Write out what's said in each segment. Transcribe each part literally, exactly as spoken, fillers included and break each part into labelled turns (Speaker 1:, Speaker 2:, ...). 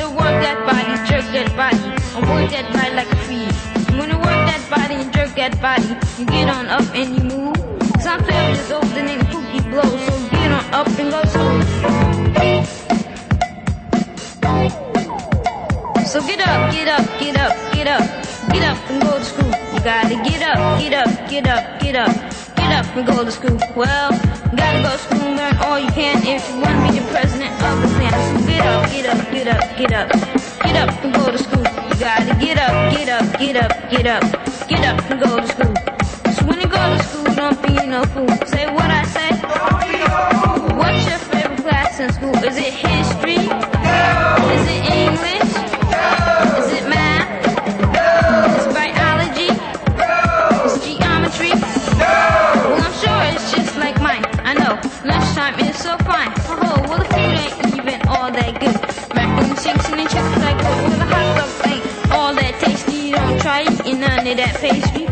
Speaker 1: to work that body, jerk that body, and work that body like a free. When you work that body and jerk that body, you get on up and you move. Cause I'm twelve years old and ain't pookie blow, so get on up and go to school. So get up, get up, get up, get up, get up and go to school. You gotta get up, get up, get up, get up, get up and go to school. Well, you gotta go to school and learn all you can if you wanna be the president of the plan. So get up, get up, get up, get up, get up and go to school. You gotta get up, get up, get up, get up, get up and go to school. So when you go to school, don't be no fool. Say what I say. What's your favorite class in school? Is it history? Is it English? Is it math? Is it biology? Is it geometry? Well, I'm sure it's just like mine. I know, lunchtime is so fine. Oh, well, the food ain't even all that good. Macaroni, chicken, and chips like good. Well, the hot dog ain't all that tasty. You don't try eating none of that pastry.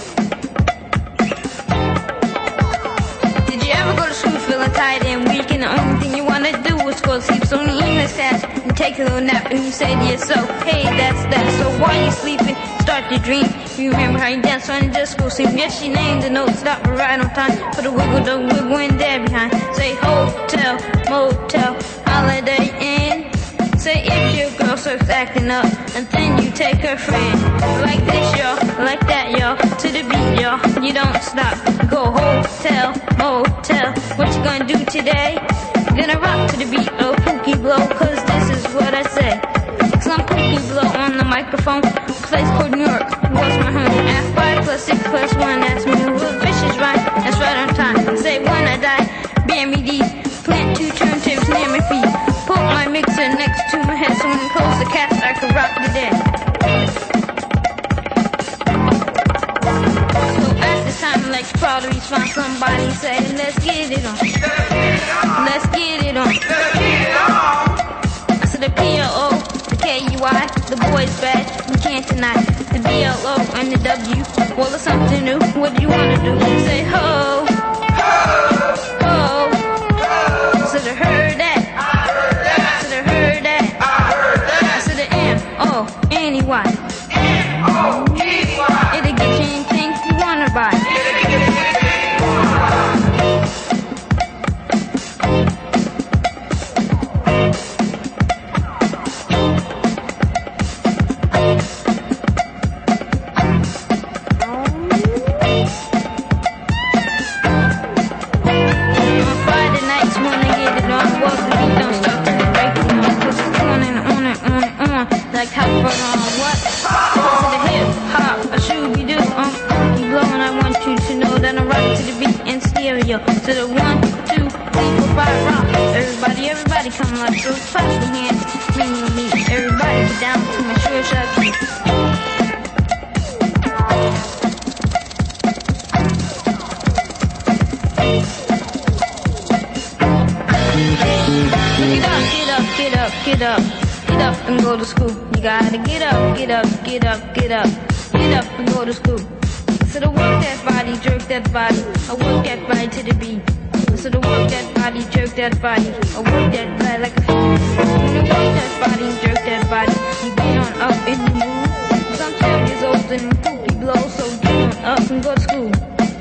Speaker 1: Did you ever go to school feeling tired and weak, and the only thing you wanna do was go to sleep? So when you English class and take a little nap and you say to yourself, hey, that's that. So while you're sleeping, start to dream. You remember how you danced on the disco scene. Yes, you named the notes, stop right on time. Put a wiggle, the wiggle in there behind. Say hotel, motel, holiday inn. Say if your girl starts acting up, and then you take her friend. Like this, y'all, like that, y'all, to the beat, y'all. You don't stop. Go hotel, motel. What you gonna do today? Gonna rock to the beat of Pookie Blow, cause this is what I say. Cause I'm Pookie Blow on the microphone. Place called New York was my home. Ask five plus six plus one, ask me who the fish is right. That's right on time. Say when I die, bear me deep. Plant two turntables near my feet. Put my mixer next to my head, so when it close the cast, I can rock the dead. So at this time, like probably find somebody say, let's get it on. Let's get it on. So the P L O, the K U I, the boys badge, we can't deny. The B L O and the W, well, it's something new. What do you wanna do? Say ho, ho, so the heard that. So the heard that. So the M O N E Y. It'll get you anything you wanna buy. Like how far on what? To the hip hop, a shooby doo. Um, Pookie Blow, and I want you to know that I'm rocking to the beat in stereo. To the one, two, three, four, five, rock. Everybody, everybody, come up, so clap your hands, bring your meat. Everybody, get down to my sure shot beat. Get up, get up, get up, get up. Get up and go to school. You gotta get up, get up, get up, get up, get up and go to school. So to work that body, jerk that body, I work that body to the beat. So to work that body, jerk that body, I work that body like a fool. When you work that body, jerk that body, you get on up and you move. Cause I'm twelve years old and Pookie Blow, so get on up and go to school.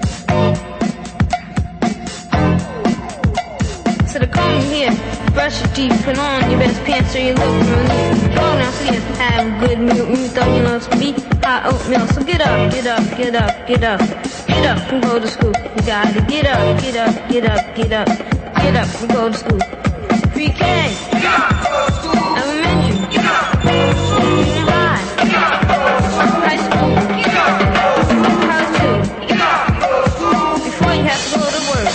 Speaker 1: So to come here, brush your teeth, put on your best pants so you look real neat. Go downstairs, have a good meal, when you thought you know to be hot oatmeal. So get up, get up, get up, get up, get up and go to school. You gotta get up, get up, get up, get up, get up and go to school. Pre-K, get up, go to school. Elementary, get up, go to school. Junior high, get up, go to school. High school, get up, go to school. College too, get up, go to school. Before you have to go to work.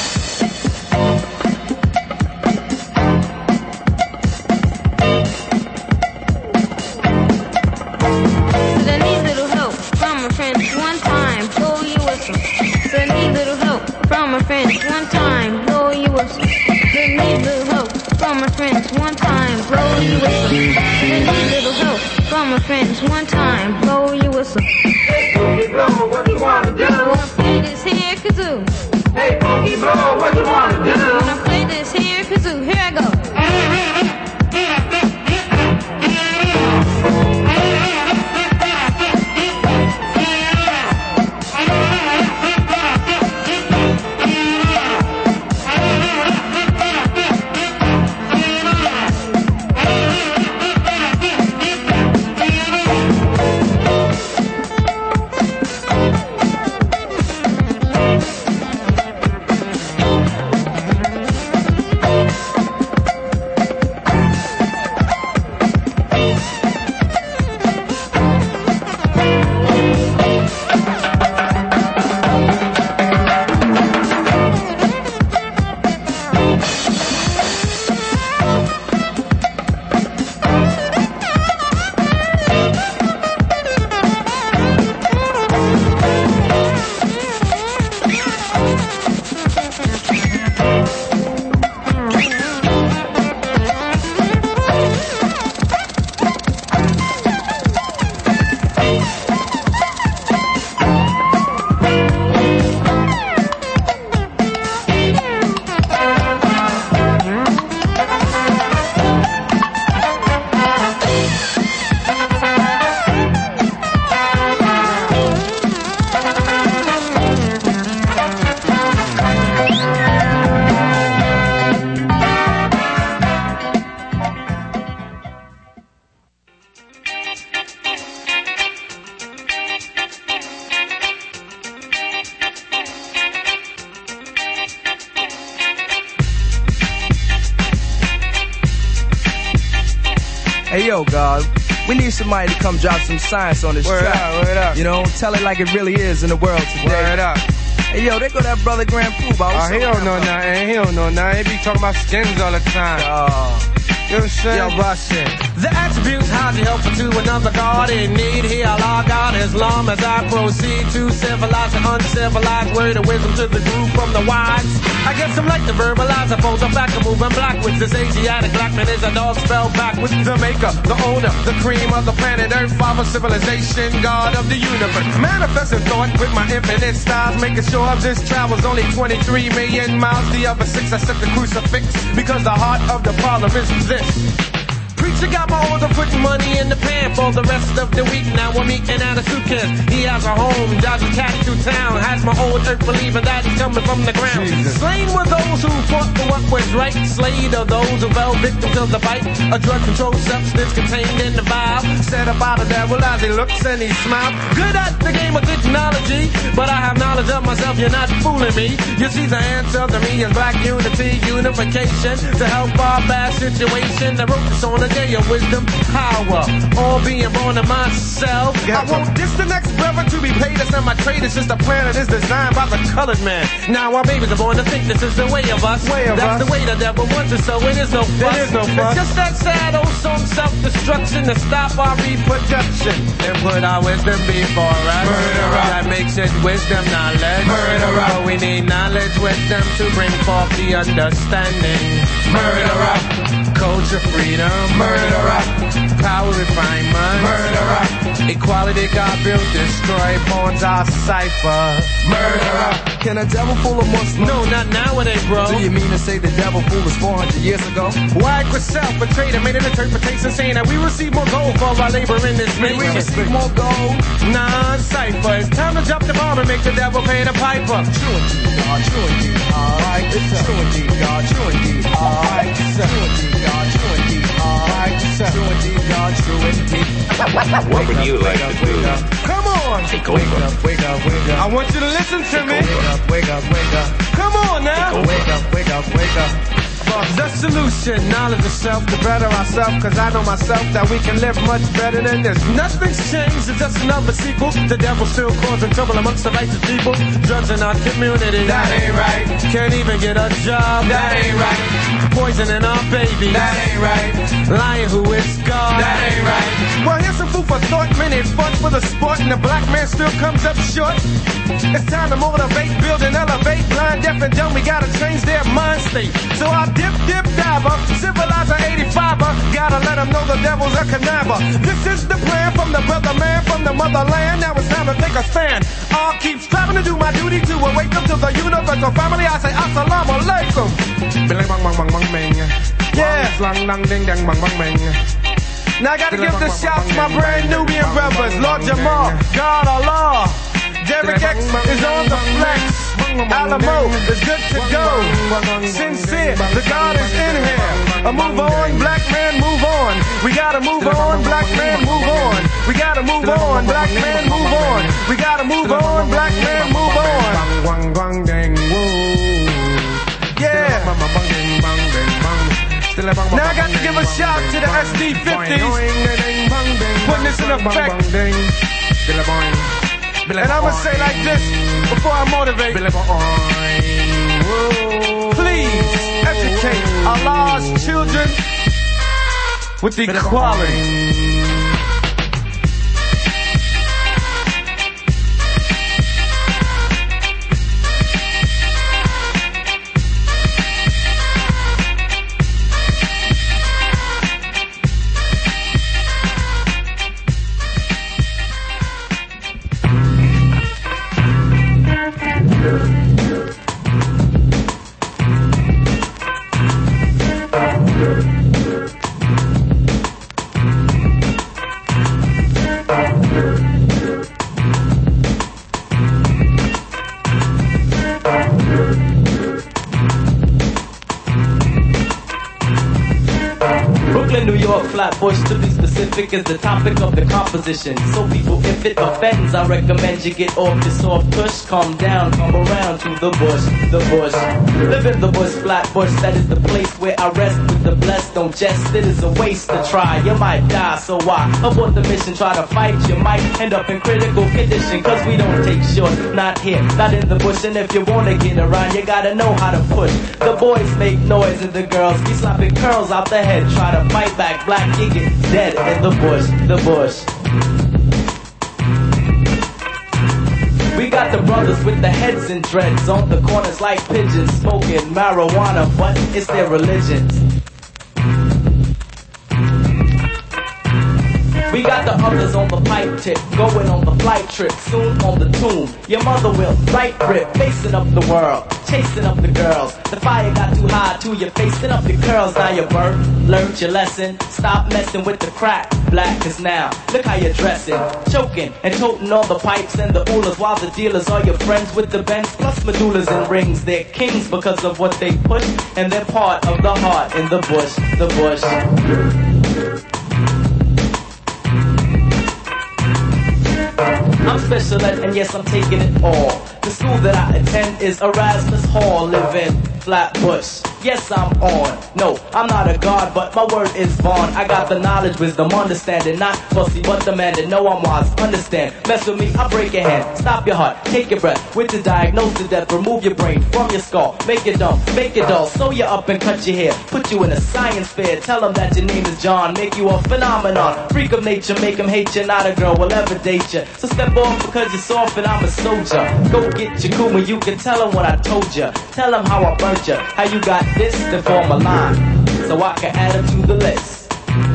Speaker 1: One time, blow your whistle. So I need little help from my friends. One time, blow your whistle. So I need little help from my friends. One time, blow your whistle. So I need little help from my friends. One time, blow your whistle.
Speaker 2: Hey, Pookie Blow, what you wanna do?
Speaker 1: I wanna play this here kazoo.
Speaker 2: Hey, Pookie Blow, what you wanna do?
Speaker 1: I wanna play this here kazoo. Here I go.
Speaker 3: yo, God, we need somebody to come drop some science on this
Speaker 4: word
Speaker 3: track.
Speaker 4: Up, word up.
Speaker 3: You know, tell it like it really is in the world today.
Speaker 4: Word up.
Speaker 3: Hey, yo, they go that brother Grand Poobah.
Speaker 4: Oh, he don't know nothing. He don't know nothing. He be talking about skins all the time.
Speaker 3: Oh.
Speaker 4: You know what I'm saying?
Speaker 3: Yo, bust it.
Speaker 5: The attributes, how's you helpful to another God in need? Here I log out as long as I proceed to civilize an uncivilized word of wisdom to the group from the wise. I guess I'm like the verbalize, I fold up back and moving backwards. This Asiatic black man is a dog spelled backwards. The maker, the owner, the cream of the planet Earth, father civilization, God of the universe. Manifesting thought with my infinite styles, making sure this travels only twenty-three million miles. The other six I set the crucifix because the heart of the parlor is this. Preacher got my order, putting money in the pan for the rest of the week. Now I'm eating out of suitcase. He has a home, dodging cat through town. Has my old earth believing that he's coming from the ground. Jesus. Slain were those who fought for what was right. Slayed are those who fell victims of the bite. A drug controlled substance contained in the vial. Said about the devil as he looks and he smiles. Good at the game of technology, but I have knowledge of myself. You're not fooling me. You see the answer to me is black unity, unification to help our bad situation. I wrote this on a day of wisdom, power, all being born of myself. I want this the next brother to be paid. That's not my trade, it's just a planet is designed by the colored man. Now our babies are born to think this is the way of us. Way of That's us. The way the devil wants it, so it is no fuss. It is no fuss. It's just that sad old song, self-destruction, to stop our reproduction and put our wisdom before us. Murderer. That makes it wisdom knowledge. Murderer. But we need knowledge, wisdom to bring forth the understanding. Murderer. Culture freedom, murderer. Power refinement, murderer. Equality God built, destroy bonds our cipher, murderer.
Speaker 3: Can a devil fool a Muslim?
Speaker 5: No, not nowadays, bro.
Speaker 3: Do you mean to say the devil fooled us four hundred years ago?
Speaker 5: Why could self-betrayed and made an interpretation saying that we receive more gold for our labor in this nation?
Speaker 3: We receive more gold?
Speaker 5: Nah, cipher. It's time to drop the bomb and make the devil pay the piper.
Speaker 3: True indeed, God, true indeed, alright. True indeed, God, true indeed, alright. True indeed, God, true indeed, alright. True indeed, God, true indeed.
Speaker 2: What would you like to do?
Speaker 5: Come on!
Speaker 2: Take over.
Speaker 3: Wake up, wake up, wake up.
Speaker 5: I want you to listen to me.
Speaker 3: Wake up, wake up, wake up.
Speaker 5: Come on now!
Speaker 3: Wake up, wake up, wake up.
Speaker 5: The solution, knowledge of self to better ourselves, cause I know myself that we can live much better than this. Nothing's changed, it's just another sequel. The devil's still causing trouble amongst the righteous people. Drugs in our community, that ain't right. Can't even get a job, that ain't right. Poisoning our babies, that ain't right. Lying who is God, that ain't right. Well, here's some food for thought, minute fun for the sport, and the black man still comes up short. It's time to motivate, build and elevate. Blind, deaf, and dumb, we gotta change their mind state. So I dip, dip, diver, civilizer eighty-fiver. Gotta let them know the devil's a conniver. This is the plan from the brother man, from the motherland. Now it's time to take a stand. I'll keep striving to do my duty to awaken to the universal family. I say assalamu alaikum. Yeah. Now I gotta give the shout to my brand Nubian brothers, Lord Jamal, God Allah. Derek X is on the flex. Alamo is good to go. Sincere, the God is in here. A move on, black man, move on. We gotta move on, black man, move on. We gotta move on, black man, move on. We gotta move on, black man, move on. Yeah. Now I got to give a shout to the S D fifties. Putting this in effect. And I'ma say like this before I motivate. Please educate Allah's children with equality.
Speaker 6: Flatbush to be specific. specific is the topic of the composition. So people, if it offends, I recommend you get off your soft push. Calm down, come around to the bush, the bush. Live in the bush, flat bush, that is the place where I rest with the blessed. Don't jest, it is a waste to try. You might die, so why abort the mission? Try to fight, you might end up in critical condition. Cause we don't take short, not here, not in the bush. And if you wanna get around, you gotta know how to push. The boys make noise and the girls be slapping curls out the head. Try to fight back, black, you get dead in the bush, the bush. We got the brothers with the heads and dreads on the corners like pigeons, smoking marijuana, but it's their religion. We got the others on the pipe tip, going on the flight trip, soon on the tomb. Your mother will right rip, facing up the world, chasing up the girls. The fire got too high to you, facing up your curls. Now you birth, learned your lesson. Stop messing with the crack, black is now. Look how you're dressing, choking and toting all the pipes and the oolas, while the dealers are your friends with the bends plus medullas and rings. They're kings because of what they push, and they're part of the heart in the bush, the bush. I'm special ed, and yes, I'm taking it all. The school that I attend is Erasmus Hall, live in Flatbush. Yes, I'm on. No, I'm not a god, but my word is Vaughn. I got the knowledge, wisdom, understanding, not fussy, but demanding. No, I'm wise, understand. Mess with me, I'll break your hand. Stop your heart, take your breath. With the diagnose the death, remove your brain from your skull. Make it dumb, make it dull, sew you up and cut your hair. Put you in a science fair, tell them that your name is John. Make you a phenomenon, freak of nature, make them hate you. Not a girl will ever date you. So step off because you're soft and I'm a soldier. Go get your Kuma, you can tell them what I told you. Tell them how I burnt you, how you got this to form a line, so I can add them to the list.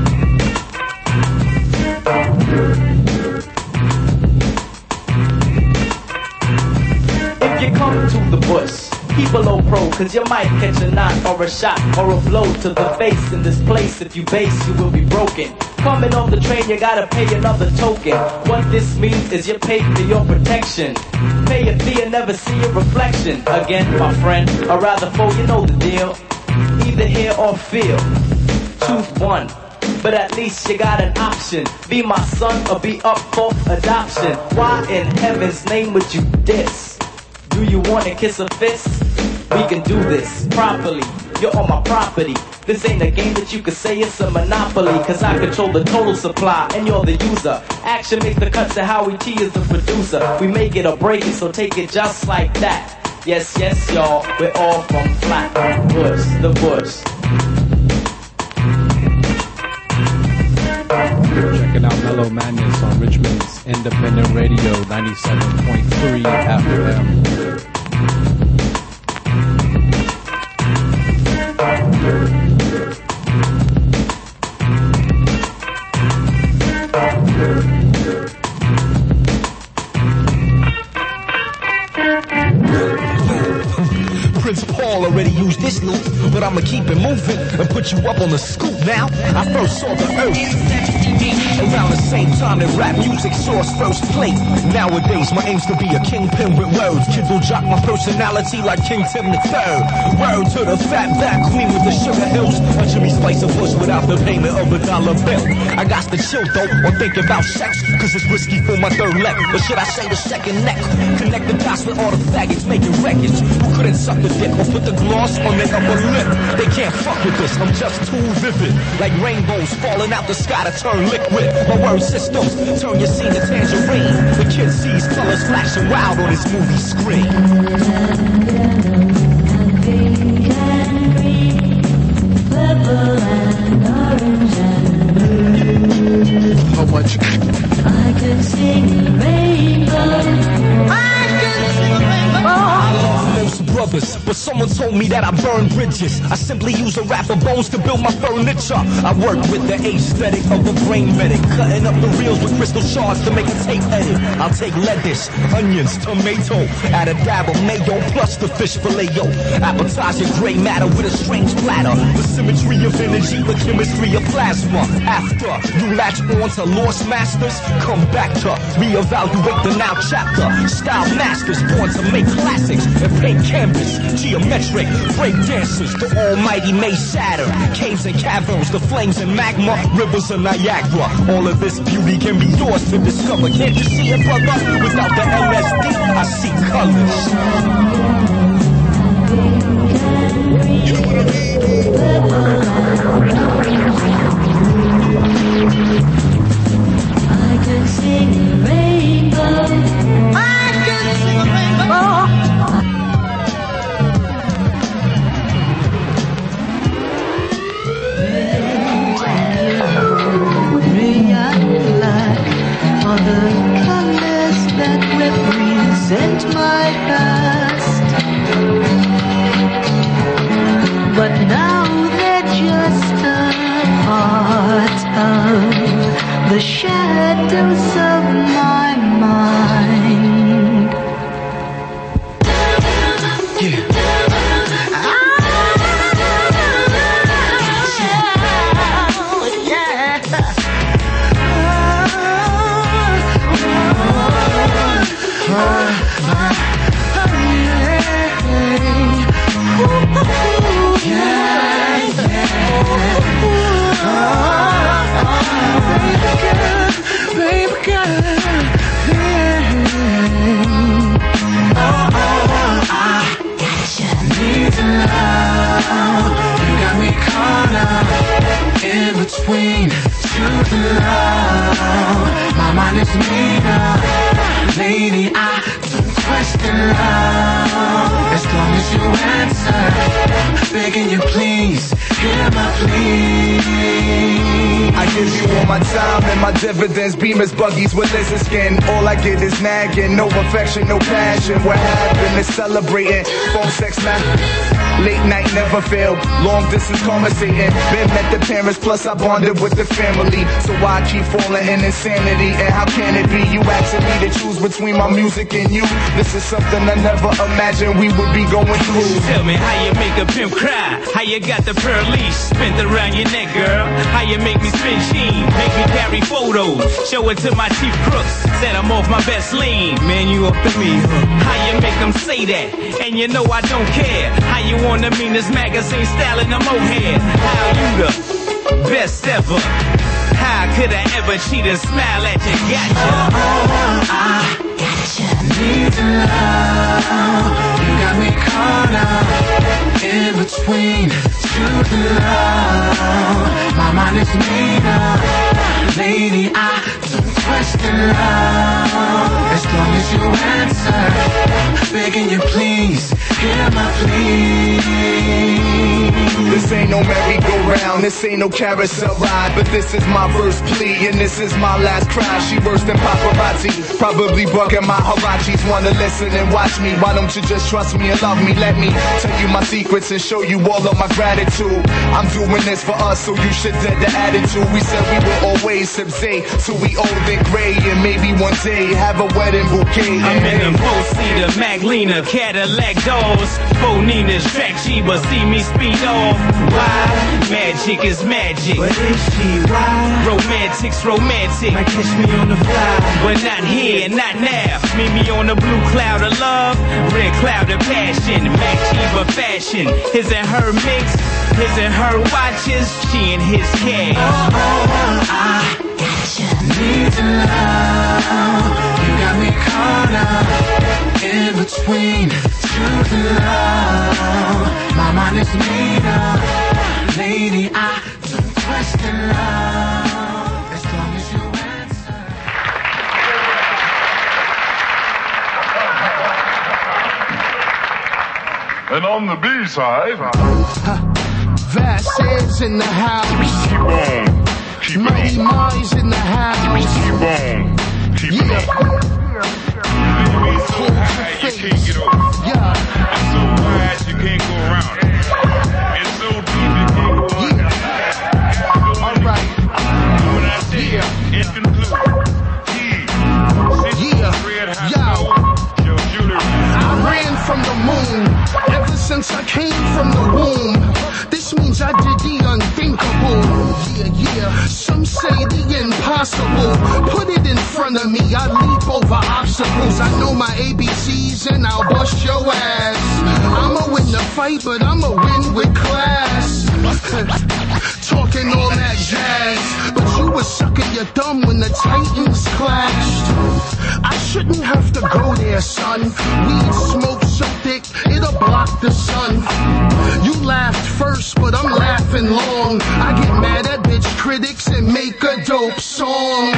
Speaker 6: If you come to the bush, keep a low pro, cause you might catch a knot or a shot or a blow to the face. In this place, if you base, you will be broken. Coming off the train, you gotta pay another token. What this means is you pay for your protection. Pay a fee and never see a reflection. Again, my friend, or rather foe, you know the deal. Either hear or feel, choose one, but at least you got an option. Be my son or be up for adoption. Why in heaven's name would you diss? Do you wanna kiss a fist? We can do this properly, you're on my property. This ain't a game that you could say it's a monopoly, cause I control the total supply and you're the user. Action makes the cuts and Howie T is the producer. We make it or break it, so take it just like that. Yes, yes, y'all, we're all from Flatbush, the bush.
Speaker 7: Checking out Mellow Madness on Richmond's Independent Radio, ninety-seven point three F M.
Speaker 8: Prince Paul already used this loop, but I'ma keep it moving and put you up on the scoop now. I first saw the earth around the same time that rap music saw its first play. Nowadays, my aim's to be a kingpin with words. Kids will jock my personality like King Tim the Third. Word to the fat back queen with the sugar hills. A Jimmy Spice of Bush without the payment of a dollar bill. I got to chill though, or think about sex, cause it's risky for my third leg. Or should I say the second neck? Connect the dots with all the faggots making records who couldn't suck the dick or put the gloss on their upper lip. They can't fuck with this, I'm just too vivid. Like rainbows falling out the sky to turn liquid. My word systems turn your scene to tangerine. The kid sees colors flashing wild on his movie screen. Pink and green, purple and orange and blue. How much? I could sing a rainbow. I could sing a rainbow. I love most brothers, but someone told me that I burn bridges. I simply use a rack of bones to build my furniture. I work with the aesthetic of a brain medic, cutting up the reels with crystal shards to make a tape edit. I'll take lettuce, onions, tomato, add a dab of mayo plus the fish fillet. Yo, appetizer gray matter with a strange platter. The symmetry of energy, the chemistry of plasma. After you latch on to lost masters, come back to reevaluate the now chapter. Style masters born to make classics and paint canvas. Geometric electric. Break dancers, the almighty may shatter. Caves and caverns, the flames and magma. Rivers of Niagara. All of this beauty can be yours to discover. Can't you see it, brother? Without the L S D, I see colors. You know what I mean?
Speaker 9: I can sing a rainbow. I can sing a rainbow. Are the colors that represent my past, but now they're just a part of the shadows of my mind. Yeah. In between truth and love, my mind is made up. Lady, I don't question love. As long as you answer, begging you please, hear my plea.
Speaker 10: I give you all my time and my dividends. Beamers, buggies with lizard skin. All I get is nagging, no affection, no passion. What happened is celebrating. Phone sex, man. Late night never failed, long distance conversating. Been met the parents, plus I bonded with the family. So I keep falling in insanity. And how can it be you asking me to choose between my music and you? This is something I never imagined we would be going through.
Speaker 11: Tell me how you make a pimp cry, how you got the pearl leash spent around your neck, girl. How you make me spin sheen, make me carry photos, show it to my chief crooks, said I'm off my best lean. Man, you up to me, huh? How you make them say that, and you know I don't care. How you on the meanest magazine style in the mohair. How you the best ever? How could I ever cheat and smile at you? Gotcha.
Speaker 9: Oh, oh, I gotcha. Need to love. You got me caught up in between truth and love. My mind is made up. Lady, I don't question love. As long as you answer, begging you please, hear my plea.
Speaker 10: This ain't no merry-go-round, this ain't no carousel ride, but this is my first plea, and this is my last cry. She worse than paparazzi, probably bugging my Harachis. Wanna listen and watch me, why don't you just trust me and love me? Let me tell you my secrets and show you all of my gratitude. I'm doing this for us, so you should dead the attitude. We said we will always sip Zay, till we old and gray, and maybe one day have a wedding bouquet.
Speaker 11: I'm in a four-seater Maglina Cadillac doors, four Nina's track Chiba, see me speed off. Why? Magic is magic.
Speaker 9: What is she? Why?
Speaker 11: Romantic's romantic.
Speaker 9: Might catch me on the fly,
Speaker 11: but not here, not now. Meet me on the blue cloud of love, red cloud of passion. Mac Chiba fashion, his and her mix, his and her watches, she and his cash.
Speaker 9: Oh, oh, oh, I gotcha. Need to love. You got me caught up in between truth and love. My mind is made up. Lady, I don't question love. As long as you answer.
Speaker 12: And on the B-side,
Speaker 13: Vasquez in the house.
Speaker 12: Keep on, keep
Speaker 13: Mighty Minds in the house.
Speaker 12: Keep on, keep
Speaker 13: yeah.
Speaker 12: on. It's so high you can't get over.
Speaker 13: Yeah.
Speaker 12: It's so wide you can't go around it. It's so deep you can't go under it.
Speaker 13: Yeah. All right.
Speaker 12: When I say yeah. It concludes.
Speaker 13: Yeah. Yo. I ran from the moon ever since I came from the womb. This means I did the unthinkable. Yeah, yeah. Some say the impossible. impossible. Put it in front of me, I leap over obstacles. I know my A B Cs and I'll bust your ass. I'ma win the fight, but I'ma win with class. Talking all that jazz, but you were sucking your thumb when the Titans clashed. I shouldn't have to go there, son. Weed smoke so thick, it'll block the sun. You laughed first, but I'm laughing long. I get mad at bitch critics and make a dope song.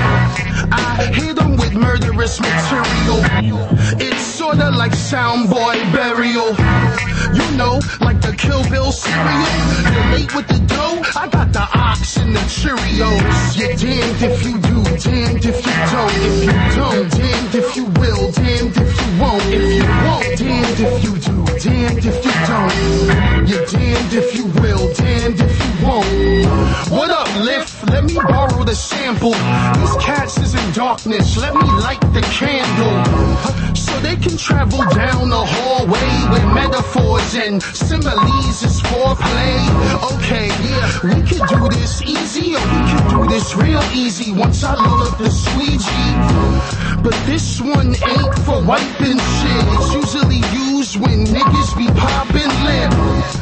Speaker 13: I hit them with murderous material. It's sorta like soundboy burial. You know, like the Kill Bill cereal. You're late with the dough, I got the ox and the Cheerios. You're damned if you do, damned if you don't. If you don't, damned if you will, damned if you won't. If you won't, damned if you do, damned if you don't. You're damned if you will, damned if you won't. What up, Lift? Let me borrow the sample. These cats is in darkness, let me light the candle. So they can travel down the hallway with metaphors and similes is foreplay. Okay, yeah, we could do this easy or we could do this real easy once I load up the squeegee. But this one ain't for wiping shit. It's usually used when niggas be popping lip.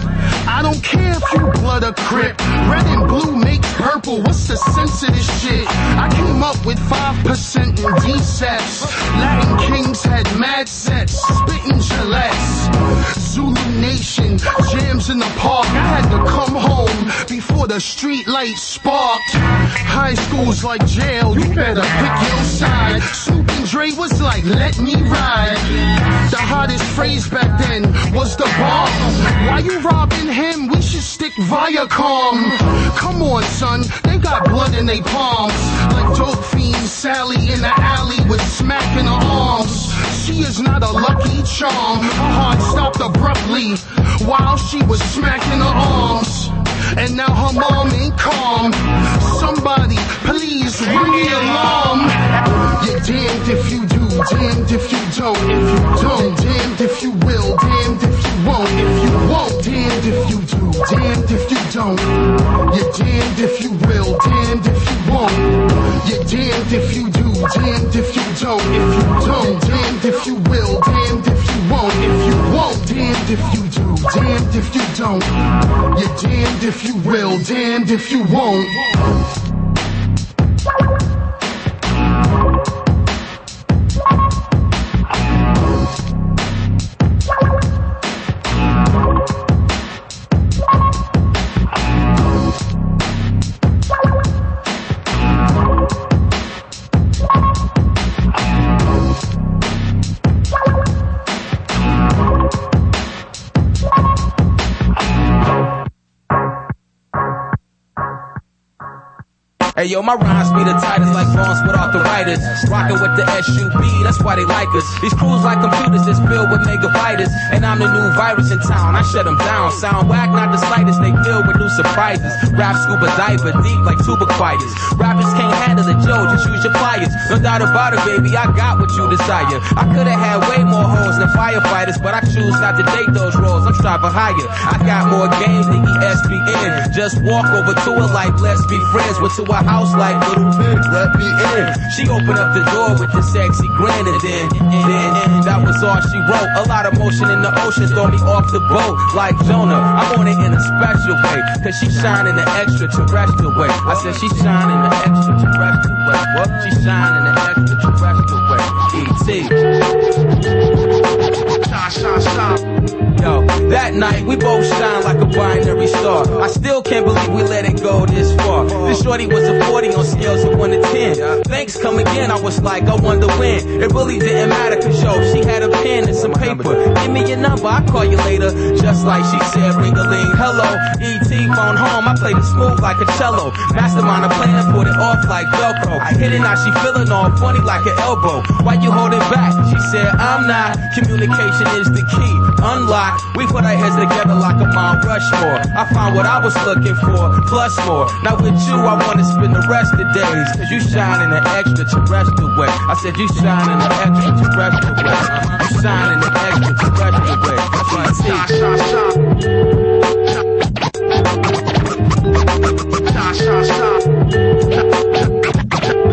Speaker 13: I don't care if you blood or crip. Red and blue makes purple. What's the sense of this shit? I came up with five percent in D-sets. Latin kings had mad sets, spitting Gillettes. Zulu Nation, jams in the park. I had to come home before the street lights sparked. High school's like jail, you better pick your side. Snoop and Dre was like, let me ride. The hottest phrase back then was the bomb. Why you robbing him? We should stick Viacom. Come on, son, they got blood in they palms. Like dope fiend Sally in the alley with smack in her arms. She is not a lucky charm. Her heart stopped abruptly while she was smacking her arms. And now her mom ain't calm. Somebody, please ring the alarm. You're damned if you do, damned if you don't. If you don't, damned if you will, damned if you won't. If you won't, damned if you do, damned if you don't. You're damned if you will, damned if you won't. You're damned if you do, damned if you don't. If you don't, damned if you will, damned if you won't. If you won't, damned if you do, damned if you don't. You're damned if you will, damned if you won't.
Speaker 14: Hey yo, my rhymes be the tightest like bones with arthritis. Rockin' with the S U B, that's why they like us. These crews like computers that's filled with megabytes. And I'm the new virus in town, I shut them down. Sound whack, not the slightest, they filled with new surprises. Rap scuba diver, deep like tuba quieters. Rappers can't handle the Joe, just use your pliers. No doubt about it, baby, I got what you desire. I could've had way more hoes than firefighters, but I choose not to date those roles, I'm striving higher. I got more games than E S P N. Just walk over to her like, let's be friends. Went to a house like little pigs, let me in. She opened up the door with the sexy grin, and then, then that was all she wrote. A lot of motion in the ocean, throw me off the boat like Jonah. I want it in a special way, cause she shine in the extraterrestrial way. I said she shine in the extraterrestrial way. What? She shine in the extraterrestrial way. E T Shine, shine, shine. Yo, that night we both shine like a binary star. I still can't believe we let it go this far. This shorty was a forty on scales of one to ten. Thanks come again, I was like, I wonder when. It really didn't matter, cause yo, she had a pen and some paper. Give me your number, I'll call you later. Just like she said, ring-a-ling, hello. E T phone home, I played it smooth like a cello. Mastermind a plan, put it off like Velcro. I hit it, now she feeling all funny like an elbow. Why you holding back? She said, I'm not. Communication is the key. Unlock. We put our heads together like a Mount Rushmore. I found what I was looking for, plus more. Now with you, I wanna spend the rest of the days. Cause you shine in an extraterrestrial way. I said you shine in an extraterrestrial way. You shine in an extraterrestrial way. That's what I see. Shine, shine, shine.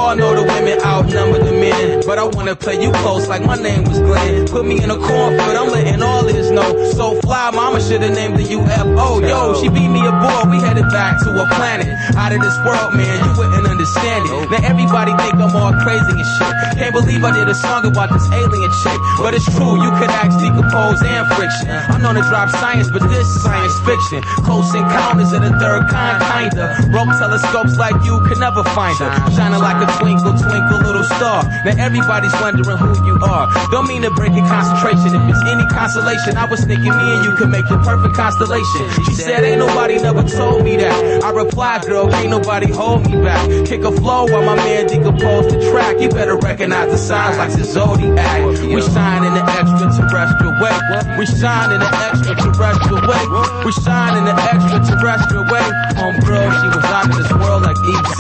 Speaker 14: all know the women outnumber the men, but I wanna play you close like my name was Glenn. Put me in a cornfield, I'm letting all this know. So fly, mama should've named the U F O. Yo, she beat me aboard, we headed back to a planet out of this world, man, you wouldn't understand it. Now everybody think I'm all crazy and shit. Can't believe I did a song about this alien chick, but it's true, you could ask Decompose and Friction. I'm known to drop science, but this is science fiction. Close encounters of the third kind, kinda. Rope telescopes like you could never find her. Shining like a twinkle, twinkle, little star. Now everybody's wondering who you are. Don't mean to break your concentration. If it's any consolation, I was thinking me and you could make the perfect constellation. She said, ain't nobody never told me that. I replied, girl, can't nobody hold me back. Kick a flow while my man decomposed the track. You better recognize the signs like the Zodiac. We shine in the extraterrestrial way. We shine in the extraterrestrial way. We shine in the extraterrestrial way. Homegirl, she was out of this world like E T.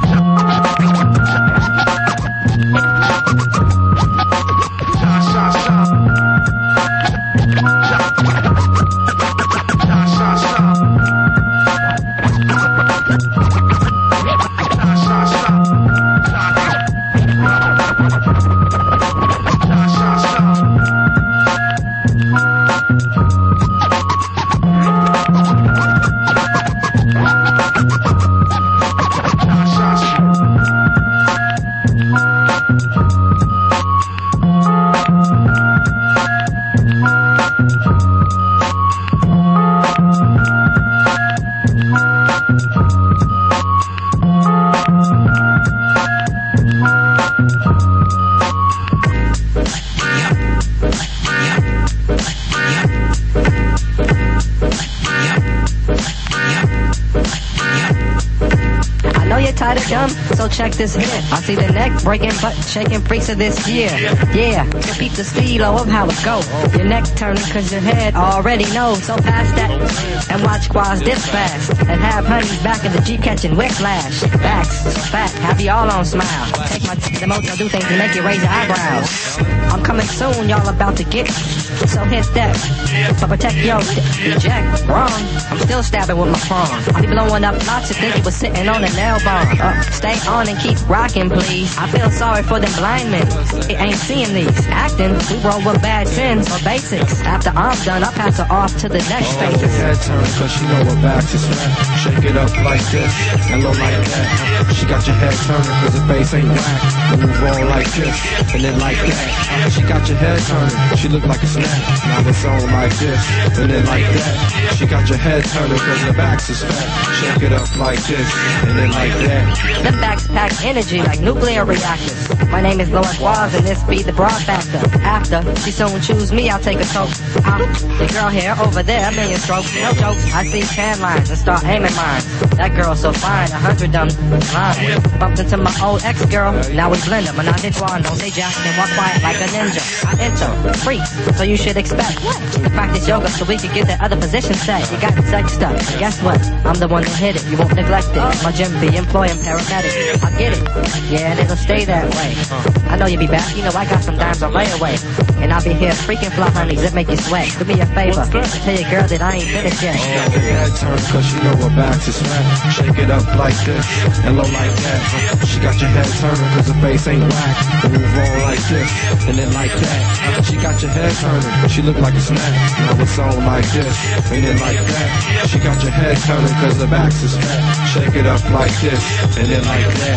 Speaker 15: So check this hit. I see the neck breaking, butt shaking freaks of this year. Yeah, repeat the stilo of how it go. Your neck turning cause your head already knows. So pass that and watch quads this fast. And have honeys back in the Jeep catching whiplash. Backs, fat, have you all on smile. Take my t- the motel, do things to make you raise your eyebrows. I'm coming soon, y'all about to get. So hit that. But protect yo, eject, wrong. I'm still stabbing with my phone. I'll be blowing up lots to think he was sitting on a nail bar. Uh, stay on and keep rocking, please. I feel sorry for them blind men. It ain't seeing these. Acting, we roll with bad sins or basics. After I'm done, I'll pass her off to the next phase.
Speaker 16: Oh, head turn, cause she know her back is flat. Shake it up like this, and low like that. She got your head turning, cause the bass ain't whack. Move on like this, and then like that. She got your head turning, she look like a snap. Now it's on like this, and then like that. She got your head turning, cause the back is fat. Shake it up like this, and then like that.
Speaker 15: The backs pack energy like nuclear reactors. My name is Lord Quaz and this be the broad factor. After she soon choose me, I'll take a toke. Ah, the girl here over there, a million strokes, no joke. I see tan lines and start aiming mine. That girl so fine, a hundred them lines. Bumped into my old ex-girl, now we blend them. And I did one, don't say jack, then walk quiet like a ninja. I enter, freaks, so you should expect to practice yoga so we can get the other position set. You got sex stuff, and guess what? I'm the one who hit it, you won't neglect it. My gym be employing paramedics. I get it, yeah, and it'll stay that way. I know you'll be back, you know I got some dimes on layaway. And I'll be here freaking fly honeys that make you sweat. Do me a favor, tell your girl that I ain't finished yet.
Speaker 16: Oh, head turn, cause she know her back is flat. Shake it up like this, and low like that. She got your head turning, cause the bass ain't whack. Move on like this, and then like that. She got your head turning, she look like a snap. Now it's on like this, and then like that. She got your head turning, cause the back is fat. Shake it up like this, and then like that.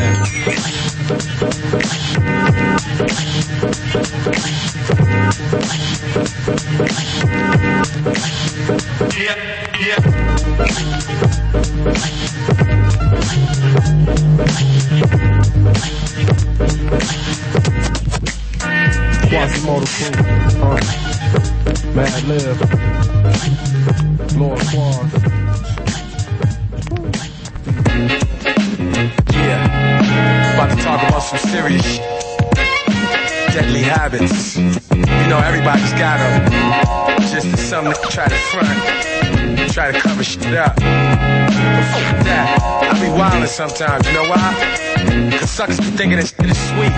Speaker 12: Yeah, yeah.
Speaker 16: Quasimodo Crew, uh, Mad Lib, Lord Quaz.
Speaker 17: Yeah, about to talk about some serious shit. Deadly habits. You know, everybody's got them. Just to some that try to front, try to cover shit up. But fuck that. I be wildin' sometimes, you know why? Cause suckers be thinking this shit is sweet.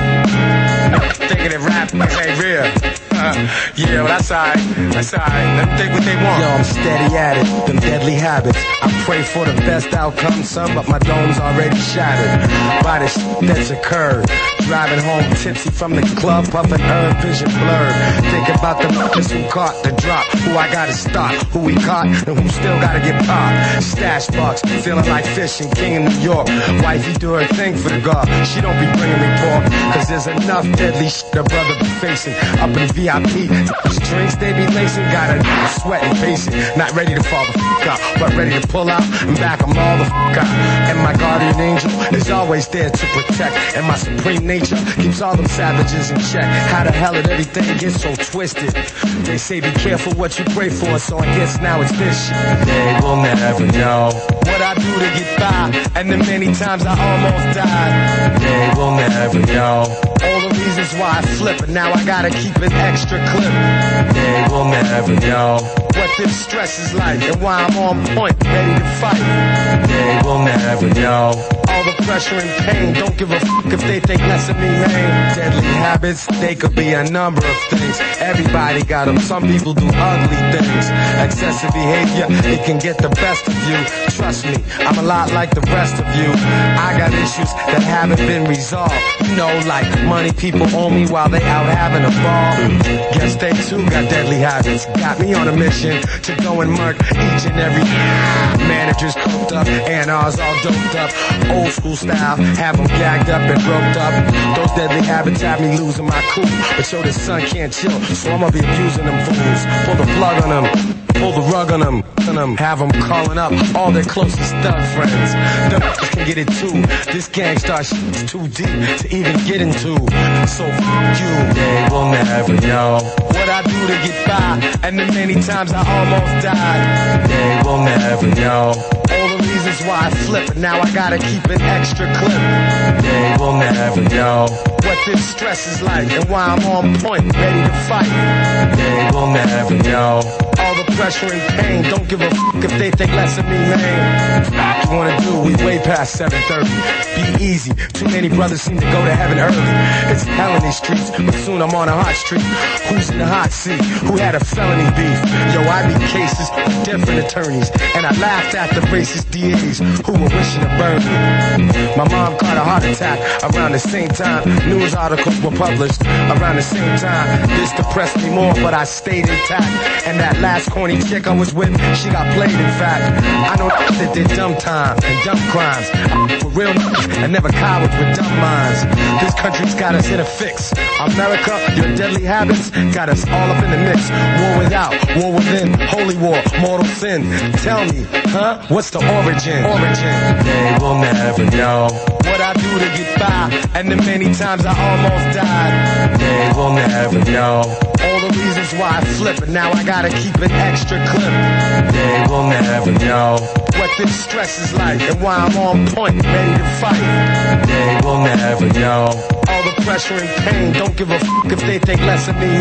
Speaker 17: Thinking that rap ain't real. Uh, yeah, well that's alright. That's alright. Let them think what they want.
Speaker 8: Yo, I'm steady at it. Them deadly habits. I pray for the best outcome, son, but my dome's already shattered by the shit that's occurred. Driving home tipsy from the club, puffing herb, vision blurred. Think about the niggas who caught the drop, who I gotta stop, who we caught, and who still gotta get popped. Stash box, feeling like fishing, king in New York. Wifey do her thing for the guard. She don't be bringing me pork, cause there's enough deadly shit a brother be facing. Up in V I P, strings they be lacing, got a sweating, pacing. Not ready to fall the fuck out, but ready to pull out and back them all the fuck out. And my guardian angel is always there to protect, and my supreme nature keeps all them savages in check. How the hell did everything get so twisted? They say be careful what you pray for, so I guess now it's this shit.
Speaker 17: They will never know
Speaker 8: what I do to get by, and the many times I almost died.
Speaker 17: They will never know
Speaker 8: all the reasons why I flip, and now I gotta keep an extra clip.
Speaker 17: They will never know
Speaker 8: what this stress is like, and why I'm on point, ready to fight.
Speaker 17: They will never know
Speaker 8: all the pressure and pain. Don't give a fuck if they think less of me, man. Deadly habits, they could be a number of things. Everybody got them. Some people do ugly things. Excessive behavior, it can get the best of you. Trust me, I'm a lot like the rest of you. I got issues that haven't been resolved. You know, like money people owe me while they out having a ball. Guess they too got deadly habits. Got me on a mission to go and murk each and every managers cooked up, and ours all doped up. Old school style, have them gagged up and roped up. Those deadly habits have me losing my cool. But yo, the sun can't chill, so I'ma be abusing them fools. Pull the plug on them, pull the rug on them, on them. Have them calling up all their closest thug friends. Them can get it too. This gangstar shit's too deep to even get into. So f*** you.
Speaker 17: They will never know
Speaker 8: what I do to get by, and the many times I almost died.
Speaker 17: They will never know
Speaker 8: all the reasons why I flip, and now I gotta keep an extra clip.
Speaker 17: They will never know
Speaker 8: what this stress is like, and why I'm on point, ready to fight.
Speaker 17: They will never know
Speaker 8: all the pressure and pain. Don't give a fuck if they think less of me, man. What you wanna do? We way past seven thirty. Be easy. Too many brothers seem to go to heaven early. It's hell in these streets, but soon I'm on a hot street. Who's in the hot seat? Who had a felony beef? Yo, I beat cases with different attorneys, and I laughed at the racist D As who were wishing to burn me. My mom caught a heart attack around the same time. News articles were published around the same time. This depressed me more, but I stayed intact. And that last corny chick I was with, she got played, in fact. I know that did dumb time and dumb crimes. For real and never cowards with dumb minds. This country's got us in a fix. America, your deadly habits got us all up in the mix. War without, war within, holy war, mortal sin. Tell me, huh? What's the origin? Origin.
Speaker 17: They will never know
Speaker 8: what I do to get by, and the many times I almost died.
Speaker 17: They will never know
Speaker 8: all the reasons why I flip, and now I gotta keep an extra clip.
Speaker 17: They will never know
Speaker 8: what this stress is like, and why I'm on point, ready to fight.
Speaker 17: They will never know
Speaker 8: all the pressure and pain. Don't give a fuck if they think less of me,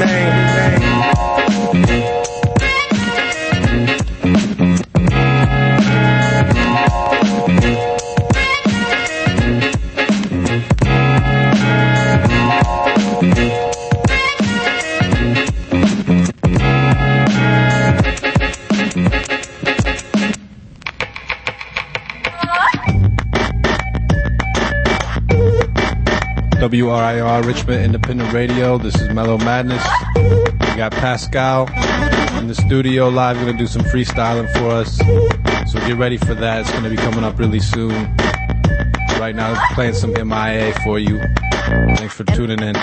Speaker 8: man.
Speaker 7: W R I R Richmond Independent Radio. This is Mellow Madness. We got Pascal in the studio live. Going to do some freestyling for us. So get ready for that. It's going to be coming up really soon. Right now, playing some M I A for you. Thanks for tuning in.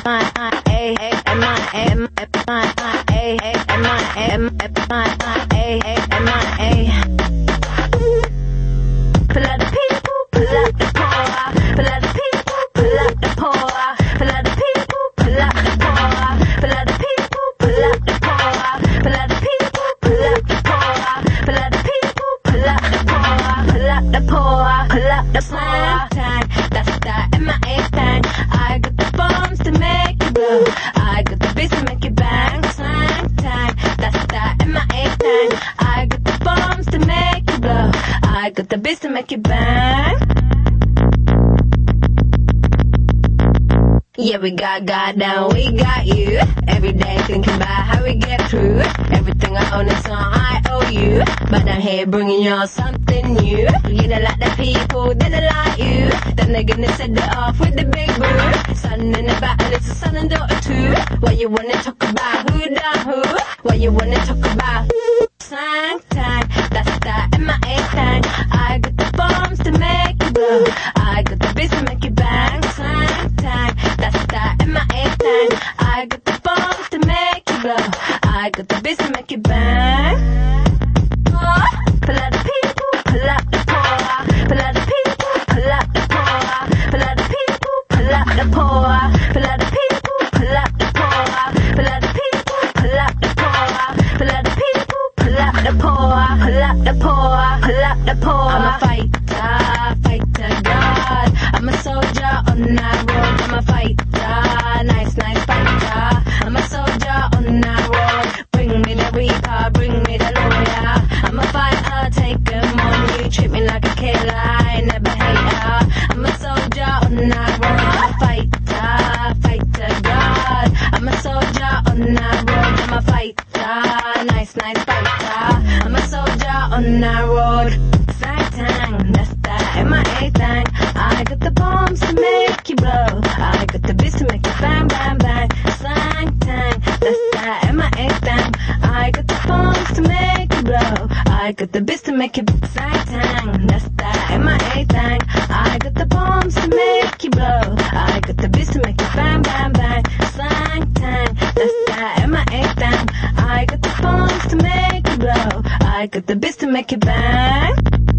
Speaker 1: Pull out the people, pull out the poor, pull out the people, pull out the poor, pull out the people, pull out the poor, pull out the people, pull out the poor, pull out the people, pull out the poor, pull out the people, pull out the poor, pull out the poor, pull out the poor. Time, that's that M I A thing. I got the bombs to make you blow. I got the beats to make you bang. Time, time, that's that M I A thing. I got the bombs to make you blow. I got the beats to make you bang.
Speaker 18: Yeah, we got God down, we got you. Every day thinking about how we get through. Everything I own is on I owe you. But I'm here bringing y'all something new. You don't like the people, they don't like you. Then they're gonna set it off with the big boo. Son in the battle, it's a son and daughter too. What you wanna talk about? Who done who? What you wanna talk about? Sang tang, that's that M I A tang. I got the bombs to make you blow. I got the beats to make you bang. Sang tang, that's that M I A tang. I got the bombs to make you blow. I got the beats to make you bang. Oh, pull out the people, pull out the poor. Pull out the people, pull out the poor. Pull out the people, pull out the poor. Pull out the people, pull out the poor. Pull out the people, pull out the poor. Pull out the people, pull out the poor. Pull out the poor, pull out the poor. I'm a fighter, fighter, God. I'm a soldier on that road. I'm a fighter, nice, nice fighter. I'm a soldier on that road. Bring me the reaper, bring me the lawyer. I'm a fighter, take 'em on. You treat me like a killer, I never hate her. I'm a soldier on that road. I'm a fighter, fighter, God. I'm a soldier on that road. I'm a fighter, nice, nice fighter. I'm a soldier on that road. Sang tang, that's that M I A thing. I got the bombs to make you blow. I got the beats to make you bang, bang, bang. Sang tang, that's that M I A thing. I got the bombs to make you blow. I got the beats to make you sang tang, that's that M I A thing. I got the bombs to make you blow. I got the beats to make you bang, bang, bang. Sang tang, that's that M I A thing. I got the bombs to make you blow. I got the beats to make you bang.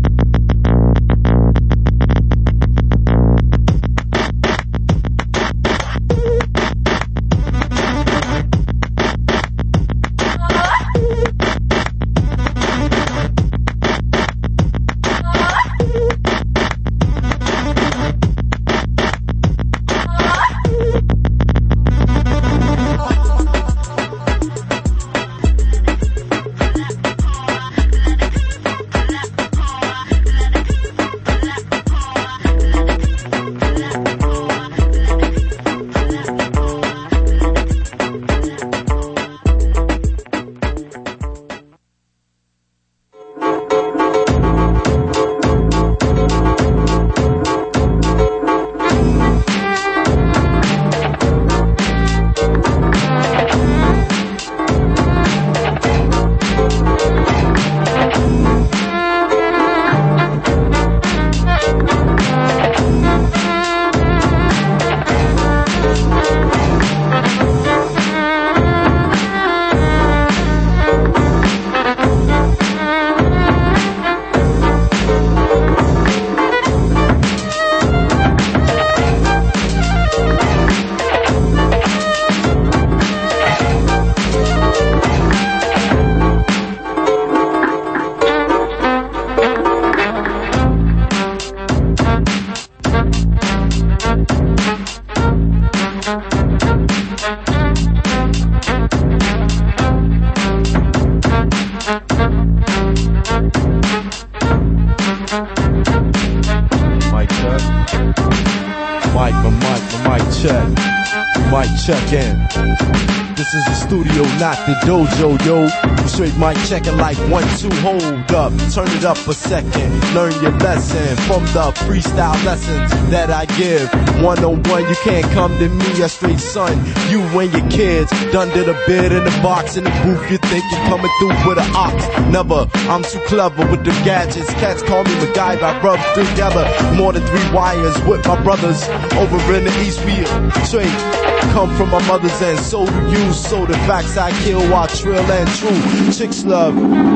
Speaker 19: Check in. This is the studio, not the dojo, yo. Straight mic checking like one, two, hold up. Turn it up a second. Learn your lesson from the freestyle lessons that I give. One on one, you can't come to me, a straight son. You and your kids done did a bid in the box in the booth. You think you're coming through with an ox? Never. I'm too clever with the gadgets. Cats call me MacGyver. I rub together more than three wires with my brothers over in the East. We straight come from my mother's end, so do you. So the facts I kill while trill and true. Chicks love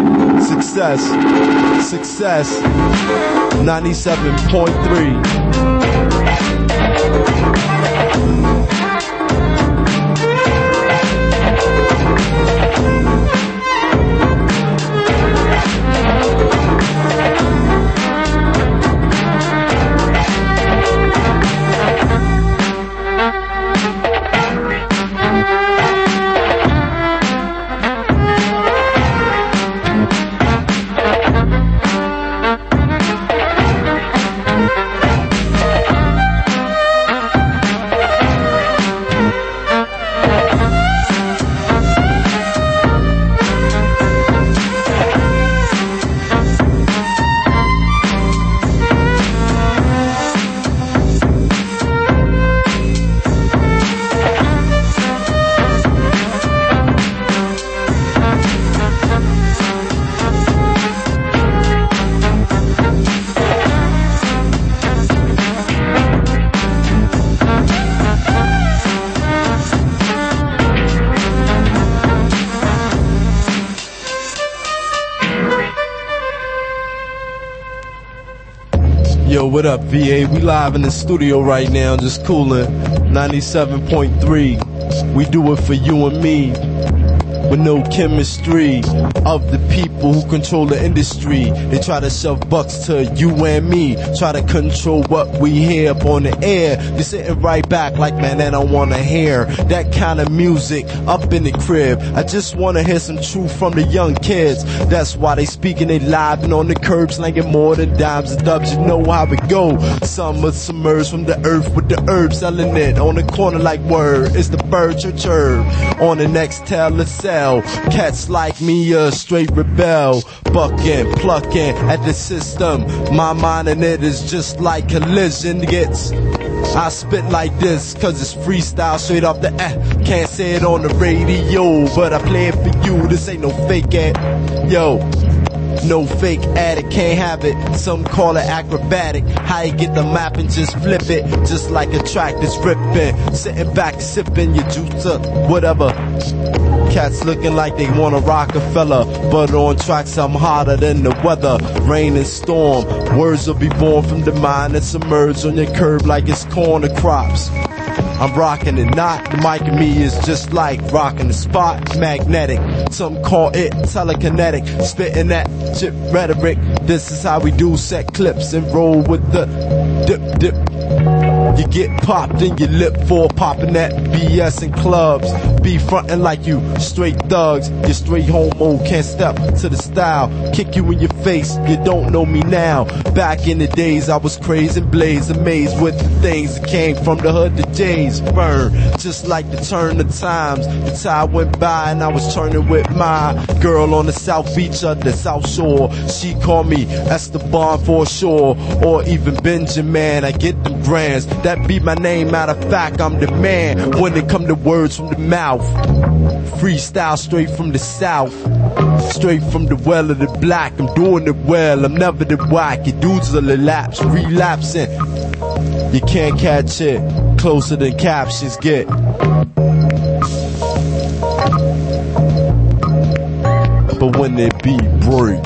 Speaker 19: success, success. ninety-seven point three. Yo, what up, V A? We live in the studio right now, just cooling. ninety-seven point three. We do it for you and me. With no chemistry of the people who control the industry. They try to shove bucks to you and me. Try to control what we hear up on the air. You're sitting right back like, man, I don't wanna hear that kind of music up in the crib. I just wanna hear some truth from the young kids. That's why they speaking, they live and on the curb, slanging more than dimes and dubs. You know how it go. Some are submerged from the earth with the herbs, selling it on the corner like word. It's the bird church herb. On the next tell the cell. Cats like me, a straight rebel, bucking, plucking at the system. My mind and it is just like collision gets. I spit like this, cause it's freestyle straight off the eh. Can't say it on the radio, but I play it for you. This ain't no fake ad. Yo, no fake addict, can't have it. Some call it acrobatic. How you get the map and just flip it, just like a track that's ripping. Sitting back, sipping your juice up, whatever. Cats looking like they want a Rockefeller, but on tracks I'm hotter than the weather. Rain and storm, words will be born from the mind and submerged on your curb like it's corn or crops. I'm rocking it, not the mic and me is just like rocking the spot, magnetic. Some call it telekinetic, spitting that shit rhetoric. This is how we do set clips and roll with the dip dip. You get popped in your lip for popping that B S in clubs. Be frontin' like you straight thugs. You straight homo, can't step to the style. Kick you in your face, you don't know me now. Back in the days I was crazy and blaze, amazed with the things that came from the hood to J's. Burn, just like the turn of times. The time went by and I was turning with my girl on the south beach of the south shore. She called me Esteban for sure, or even Benjamin. I get them grands, that be my name. Matter of fact, I'm the man when it come to words from the mouth. Freestyle straight from the south, straight from the well of the black. I'm doing it well, I'm never the whack. Your dudes will relapse, relapsing. You can't catch it, closer than captions get. But when they beat break,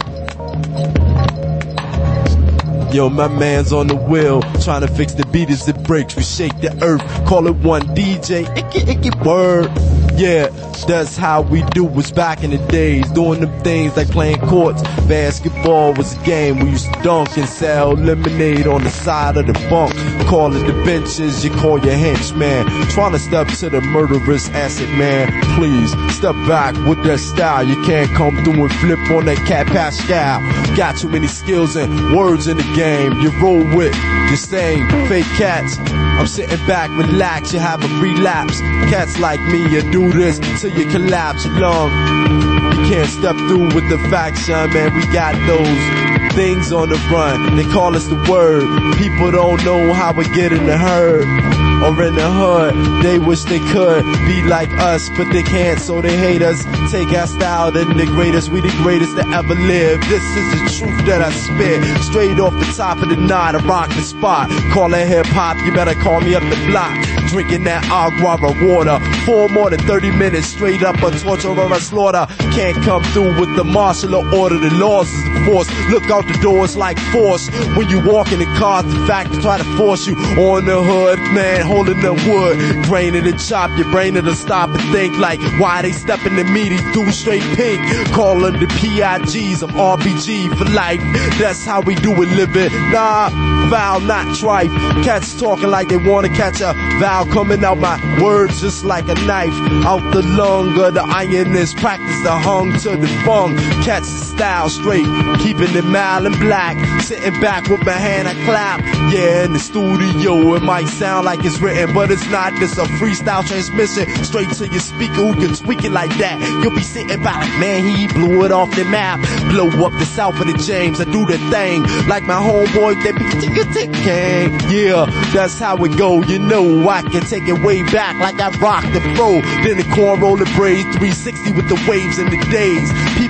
Speaker 19: yo, my man's on the wheel, trying to fix the beat as it breaks. We shake the earth, call it one D J, icky icky word. Yeah, that's how we do was back in the days, doing them things like playing courts. Basketball was a game we used to dunk and sell lemonade on the side of the bunk. Call it the benches, you call your henchman. Trying to step to the murderous acid man. Please, step back with that style. You can't come through and flip on that Cat Pascal. Got too many skills and words in the game. You roll with the same fake cats. I'm sitting back, relax, you have a relapse. Cats like me, you do this till you collapse lung. You can't step through with the faction, man. We got those things on the run. They call us the word. People don't know how we get in the herd or in the hood. They wish they could be like us, but they can't, so they hate us. Take our style, then degrade us. We the greatest that ever lived. This is the truth that I spit. Straight off the top of the night, I rock the spot. Call it hip hop, you better call me up the block. Drinking that agua water for more than thirty minutes, straight up a torture or a slaughter. Can't come through with the martial order. The laws is the force. Look out the doors like force. When you walk in the cars, the fact to try to force you on the hood, man, holding the wood, graining and chop your brain to stop and think like, why they stepping to me? They do straight pink. Call them the P I Gs. I'm R P G for life. That's how we do it, living. Nah, vow not trife. Cats talking like they wanna catch a vow coming out my words just like a knife. Out the lung of the ironist, practice the hung to the funk. Catch the style straight, keeping it mild and black. Sitting back with my hand, I clap. Yeah, in the studio, it might sound like it's written, but it's not. This a freestyle transmission, straight to your speaker who can tweak it like that. You'll be sitting back like, man, he blew it off the map. Blow up the south of the James, I do the thing like my homeboy, they be tick-a-tick-gang. Yeah, that's how it go, you know I can take it way back like I rock the flow. Then the corn roller braids, three sixty with the waves and the days. People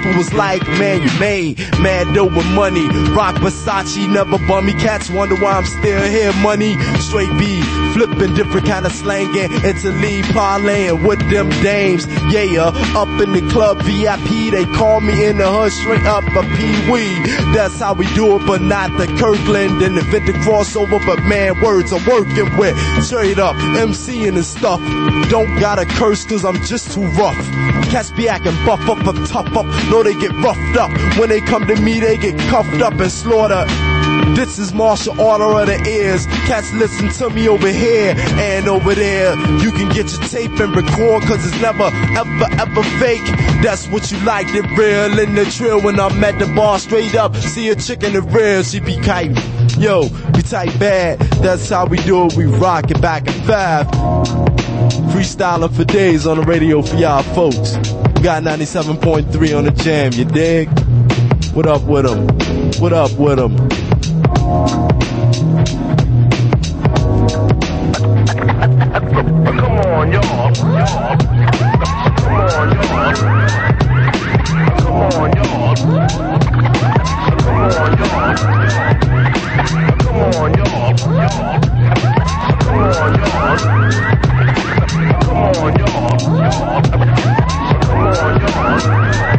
Speaker 19: people was like, man, you made mad dough with money. Rock Versace, never bummy. Cats wonder why I'm still here. Money, straight B, flipping different kind of slanging. Into lead parlaying with them dames. Yeah, up in the club V I P, they call me in the hood straight up a Pee-wee. That's how we do it, but not the Kirkland and the Victor crossover. But man, words I'm working with, straight up MCing and stuff. Don't gotta curse cause I'm just too rough. Cats be acting buff up, up, tough up. No, they get roughed up. When they come to me, they get cuffed up and slaughtered. This is martial order of the ears. Cats listen to me over here and over there. You can get your tape and record cause it's never ever ever fake. That's what you like, the real in the drill. When I'm at the bar straight up, see a chick in the real, she be kite. Yo, we tight bad, that's how we do it. We rock it back at five. Freestyling for days on the radio for y'all folks. We got ninety-seven point three on the jam, you dig? What up with them? What up with them?
Speaker 10: Come on, y'all. Y'all. Come on, y'all. Come on, y'all. Come on, y'all. Come on, y'all. Come on, y'all. Come on, y'all. Come on, y'all.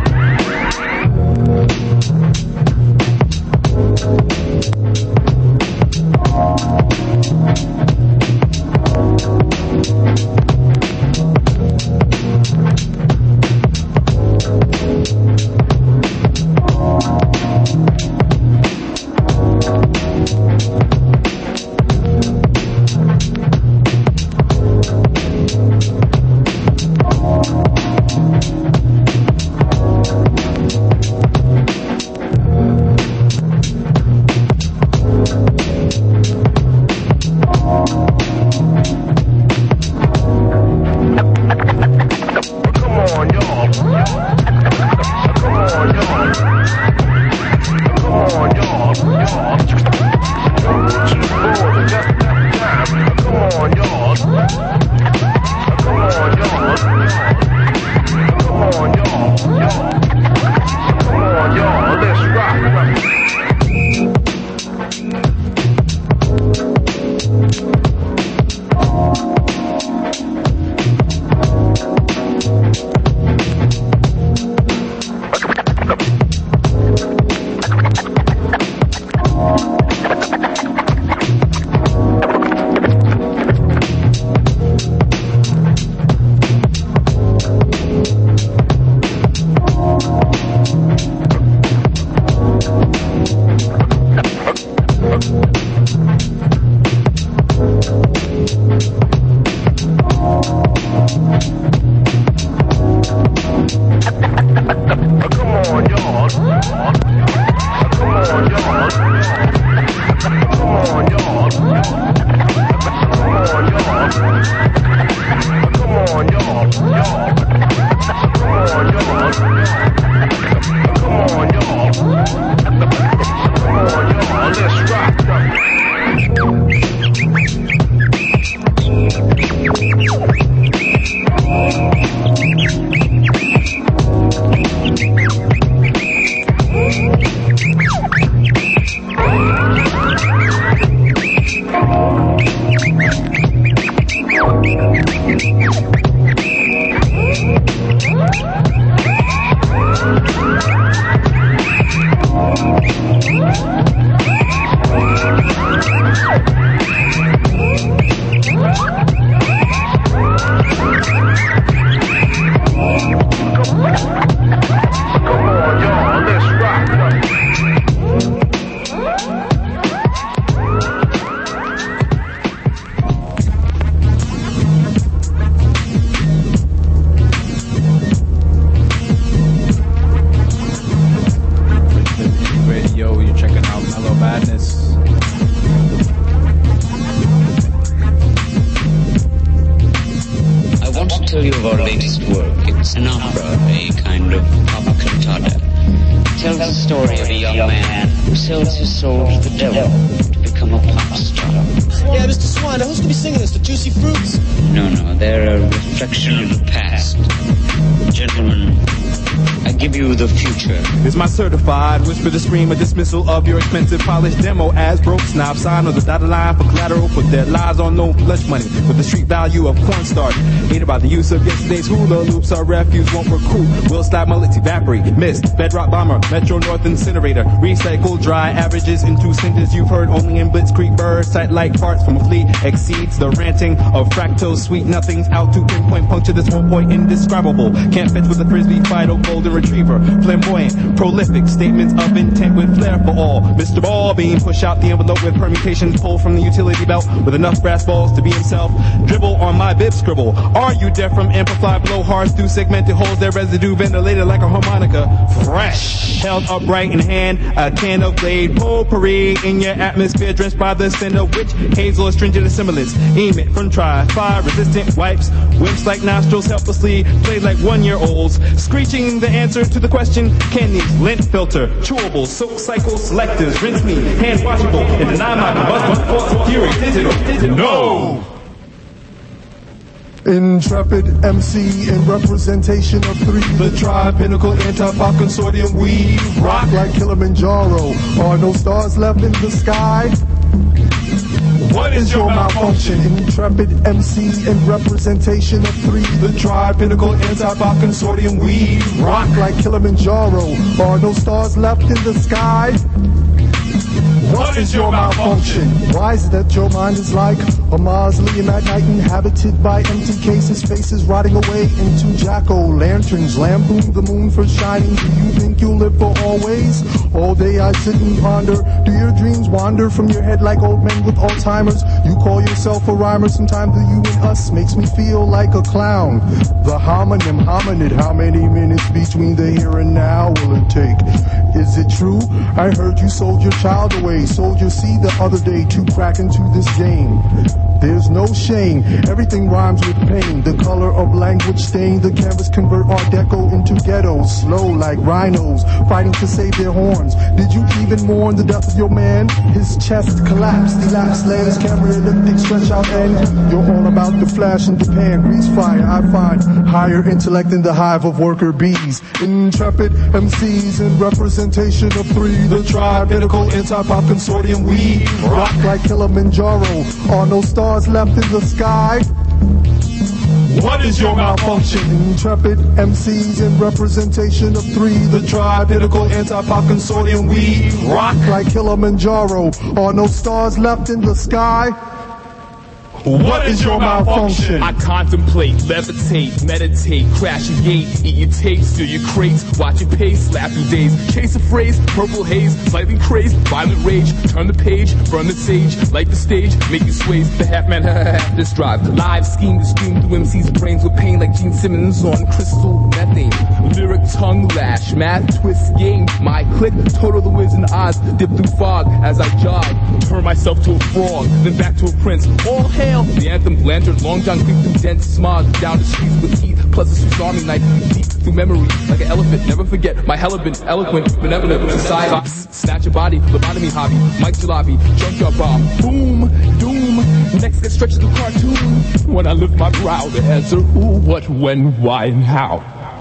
Speaker 2: I give you the future.
Speaker 16: It's my certified whisper to scream a dismissal of your expensive polished demo as broke snob sign on the dotted line for collateral. Put their lies on no lunch money with the street value of cornstarch. Aided by the use of yesterday's hula loops, our refuse won't recruit. Will slap mullets evaporate. Mist, bedrock bomber, Metro North incinerator. Recycle dry averages into centers you've heard only in Blitzkrieg birds. Sight like farts from a flea exceeds the ranting of fractose sweet nothings out to pinpoint puncture this one point indescribable. Can't fetch with a frisbee Fido golden retriever. Flamboyant, prolific statements of intent with flair for all. Mister Ball beam push out the envelope with permutations pulled from the utility belt with enough brass balls to be himself. Dribble on my bib scribble. Are you deaf from amplify blow hearts through segmented holes? Their residue ventilated like a harmonica. Fresh, held upright in hand, a can of blade potpourri in your atmosphere, drenched by the scent of witch hazel astringent assimilants. Emit from tri fire resistant wipes, wimps like nostrils helplessly played like one year olds, screeching the answer to the question: can these lint filter, chewable, soak cycle selectors rinse me, hand washable, and deny my combustion force of fury, digital, digital? No!
Speaker 19: Intrepid M C in representation of three.
Speaker 16: The tri-pinnacle anti-pop consortium, we
Speaker 19: rock like Kilimanjaro. Are no stars left in the sky?
Speaker 16: What is your malfunction?
Speaker 19: Intrepid M C in representation of three.
Speaker 16: The tri-pinnacle anti-pop consortium, we
Speaker 19: rock like Kilimanjaro. Are no stars left in the sky?
Speaker 16: What is your malfunction?
Speaker 19: Why is it that your mind is like a mausoleum at night, inhabited by empty cases, faces rotting away into jack-o'-lanterns? Lampoon the moon for shining. Do you think you'll live for always? All day I sit and ponder. Do your dreams wander from your head like old men with Alzheimer's? You call yourself a rhymer. Sometimes the you and us makes me feel like a clown. The homonym hominid. How many minutes between the here and now will it take? Is it true? I heard you sold your child away. Sold your seed the other day to crack into this game. There's no shame. Everything rhymes with pain. The color of language stain. The canvas convert Art Deco into ghettos. Slow like rhinos, fighting to save their horns. Did you even mourn the death of your man? His chest collapsed, elapsed lens, camera elliptic, stretch out end. You're all about the flash and the pan, grease fire. I find higher intellect in the hive of worker bees. Intrepid M Cs in representation of three. The tri-pinnacle anti-pop consortium, we rock like Kilimanjaro. Are no stars left in the sky?
Speaker 16: What is your malfunction?
Speaker 19: Intrepid M Cs in representation of three.
Speaker 16: The tri-pinnacle anti-pop consortium, we rock
Speaker 19: like Kilimanjaro. Are no stars left in the sky?
Speaker 16: What is your malfunction?
Speaker 20: I contemplate, levitate, meditate, crash your gate, eat your tapes, steal your crates, watch your pace, slap your days, chase a phrase, purple haze, slightly crazed, violent rage, turn the page, burn the sage, light the stage, make you sways, the half man, half this drive, live scheme to scream through M C's brains with pain like Gene Simmons on crystal methane, lyric tongue lash, math twist game, my click, total the Wiz and Oz, dip through fog as I jog, turn myself to a frog, then back to a prince, all hail. The anthem, lantern, long john, creep through dense smog, down the streets with heat, plus a Swiss army knife, deep through memory, like an elephant, never forget, my hell have been eloquent, benevolent, society, snatch your body, lobotomy hobby, Mike Jalabi, junkyard bomb, boom, doom, next get stretched to cartoon, when I lift my brow, the answer, who, what, when, why, and how.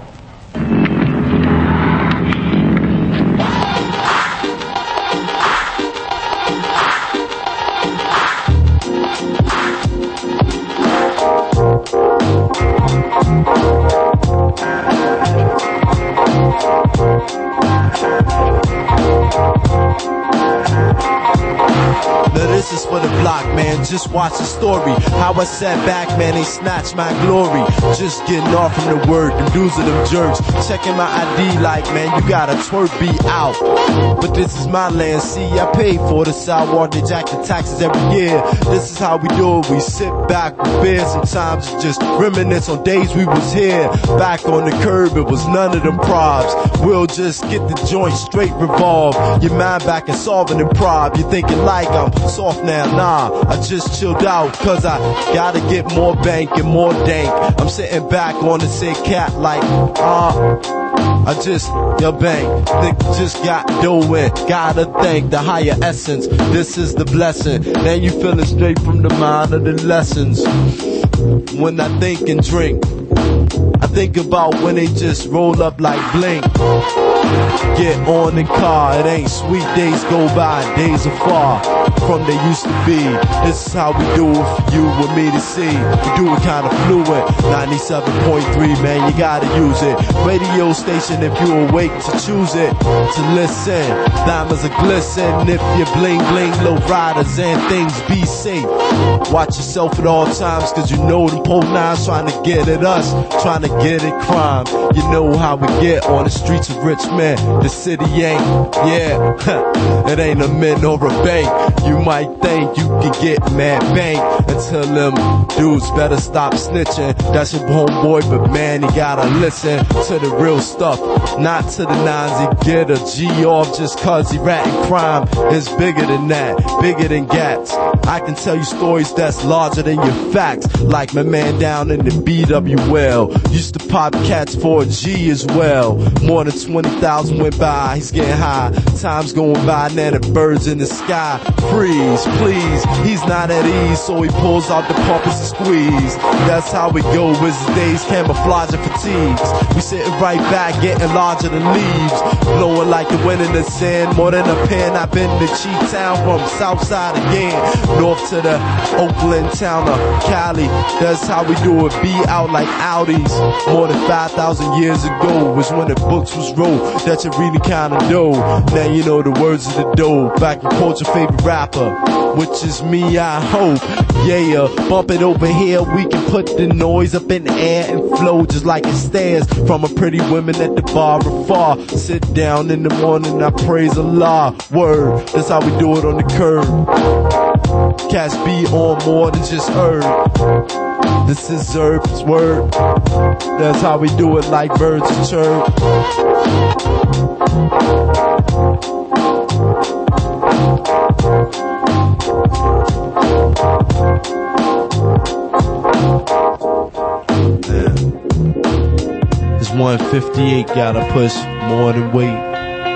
Speaker 19: Now this is for the block, man, just watch the story. How I sat back, man, they snatched my glory. Just getting off from the word, them dudes are them jerks. Checking my I D like, man, you got a twerk be out. But this is my land, see, I paid for the sidewalk, they jack the taxes every year. This is how we do it, we sit back with beer. Sometimes it's just reminisce on days we was here. Back on the curb, it was none of them probs. We'll just get the joint straight revolved. Your mind back and solving the prob. You're thinking like I'm soft now, nah, I just chilled out, cause I gotta get more bank and more dank. I'm sitting back on the sick cat like, ah, uh, I just, yo bang, think just got doing, gotta thank the higher essence, this is the blessing, now you feeling straight from the mind of the lessons. When I think and drink, I think about when they just roll up like Blink. Get on the car, it ain't sweet days go by, days are far from they used to be. This is how we do it for you and me to see. We do it kinda fluent, ninety-seven point three, man, you gotta use it. Radio station if you awake to choose it, to listen. Diamonds are glisten if you bling bling, low riders and things, be safe. Watch yourself at all times, cause you know them pole nines trying to get at us, trying to get at crime. You know how we get on the streets of Richmond. The city ain't, yeah, it ain't a mint or a bank. You might think you can get mad bank until them dudes better stop snitching. That's your homeboy, but man, you gotta listen to the real stuff, not to the nines. He get a G off just cause he ratting crime. It's bigger than that, bigger than gats. I can tell you stories that's larger than your facts, like my man down in the B W L used to pop cats for a G as well. More than twenty thousand went by, he's getting high. Time's going by, now the birds in the sky. Freeze, please, he's not at ease, so he pulls out the pump and squeeze. That's how we go, with his days, camouflage and fatigues. We sitting right back, getting larger than leaves, blowing like the wind in the sand. More than a pen, I've been to Cheat Town from Southside again, north to the Oakland town of Cali. That's how we do it, be out like Audis. More than five thousand years ago was when the books was wrote that you really kinda know. Now you know the words of the dough. Back and forth your favorite rapper, which is me, I hope. Yeah, bump it over here, we can put the noise up in the air and flow just like it stares from a pretty woman at the bar afar. Sit down in the morning, I praise Allah. Word, that's how we do it on the curb. Cats be on more than just herb. This is Zerb's word. That's how we do it, like birds and chirp. Yeah. This one fifty-eight gotta push more than weight.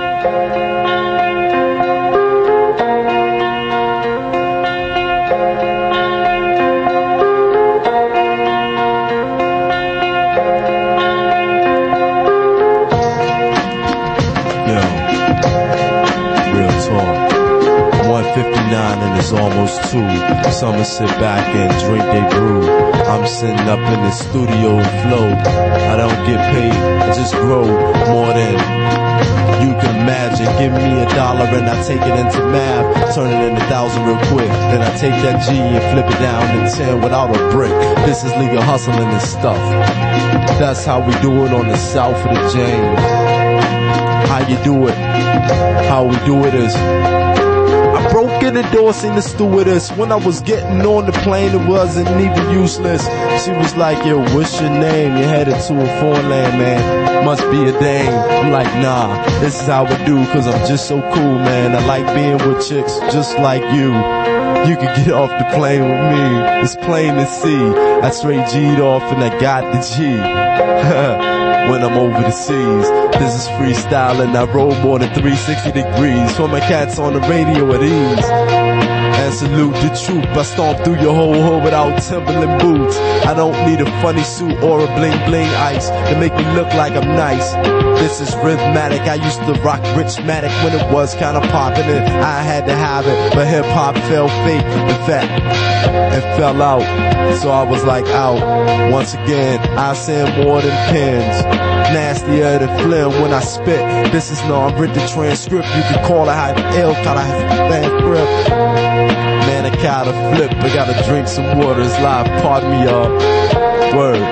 Speaker 19: It's almost two. Some sit back and drink they brew. I'm sitting up in the studio and flow. I don't get paid, I just grow more than you can imagine. Give me a dollar and I take it into math, turn it into a thousand real quick. Then I take that G and flip it down to ten without a brick. This is legal hustling and stuff. That's how we do it on the south of the James. How you do it? How we do it is, I broke in the door, seen the stewardess. When I was getting on the plane, it wasn't even useless. She was like, yo, what's your name? You're headed to a foreign land, man. Must be a dame. I'm like, nah, this is how I do, cause I'm just so cool, man. I like being with chicks just like you. You can get off the plane with me. It's plain to see. I straight G'd off and I got the G. When I'm over the seas, this is freestyling. I roll more than three sixty degrees. For my cats on the radio at ease. And salute the troop. I stomp through your whole hood without Timberland boots. I don't need a funny suit or a bling bling ice to make me look like I'm nice. This is rhythmatic. I used to rock Richmatic when it was kinda poppin', and I had to have it, but hip hop fell fake and fat and fell out. So I was like out. Once again, I send more than pins. Nastier than phlegm when I spit. This is no unwritten transcript. You can call it how ill, kinda fan grip. Man, I kinda flip. I gotta drink some water. It's live. Pardon me, y'all. Word.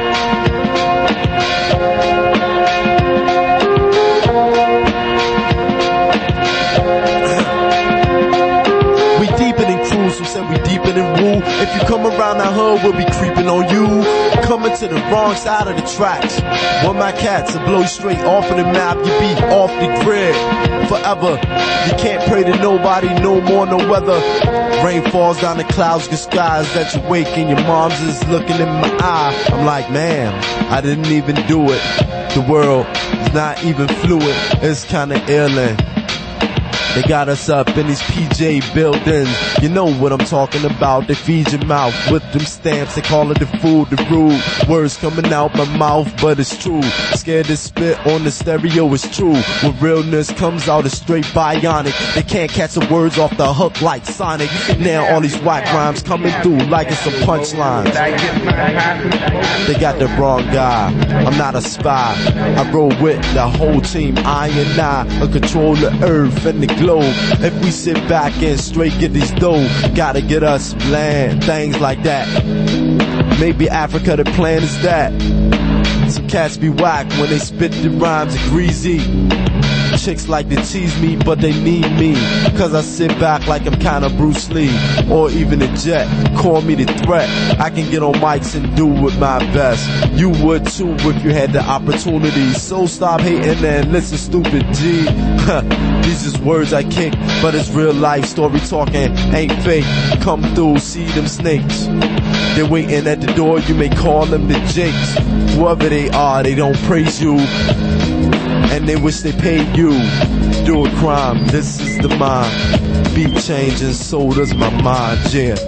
Speaker 19: Who said we deeper than woo? If you come around the hood, we'll be creeping on you. Coming to the wrong side of the tracks. One my cats will blow you straight off of the map. You be off the grid forever. You can't pray to nobody, no more, no weather. Rain falls down the clouds, good skies that you wake and your mom's is looking in my eye. I'm like, man, I didn't even do it. The world is not even fluid. It's kinda illin'. They got us up in these P J buildings. You know what I'm talking about. They feed your mouth with them stamps. They call it the food, the rude. Words coming out my mouth, but it's true. Scared to spit on the stereo, it's true. When realness comes out, it's straight bionic. They can't catch the words off the hook like Sonic. Now all these whack rhymes coming through like it's some punchlines. They got the wrong guy. I'm not a spy. I roll with the whole team. I and I I control the earth and the globe. If we sit back and straight get these dough, gotta get us land, things like that. Maybe Africa the plan is that. Some cats be whack when they spit the rhymes greasy. Chicks like to tease me, but they need me. Cause I sit back like I'm kinda Bruce Lee. Or even a Jet, call me the threat. I can get on mics and do with my best. You would too if you had the opportunity. So stop hating and listen, stupid G. These is words I kick, but it's real life. Story talking ain't fake. Come through, see them snakes. They're waiting at the door, you may call them the Jakes. Whoever they are, they don't praise you. And they wish they paid you. Do a crime, this is the mind. Beat changing, so does my mind, yeah.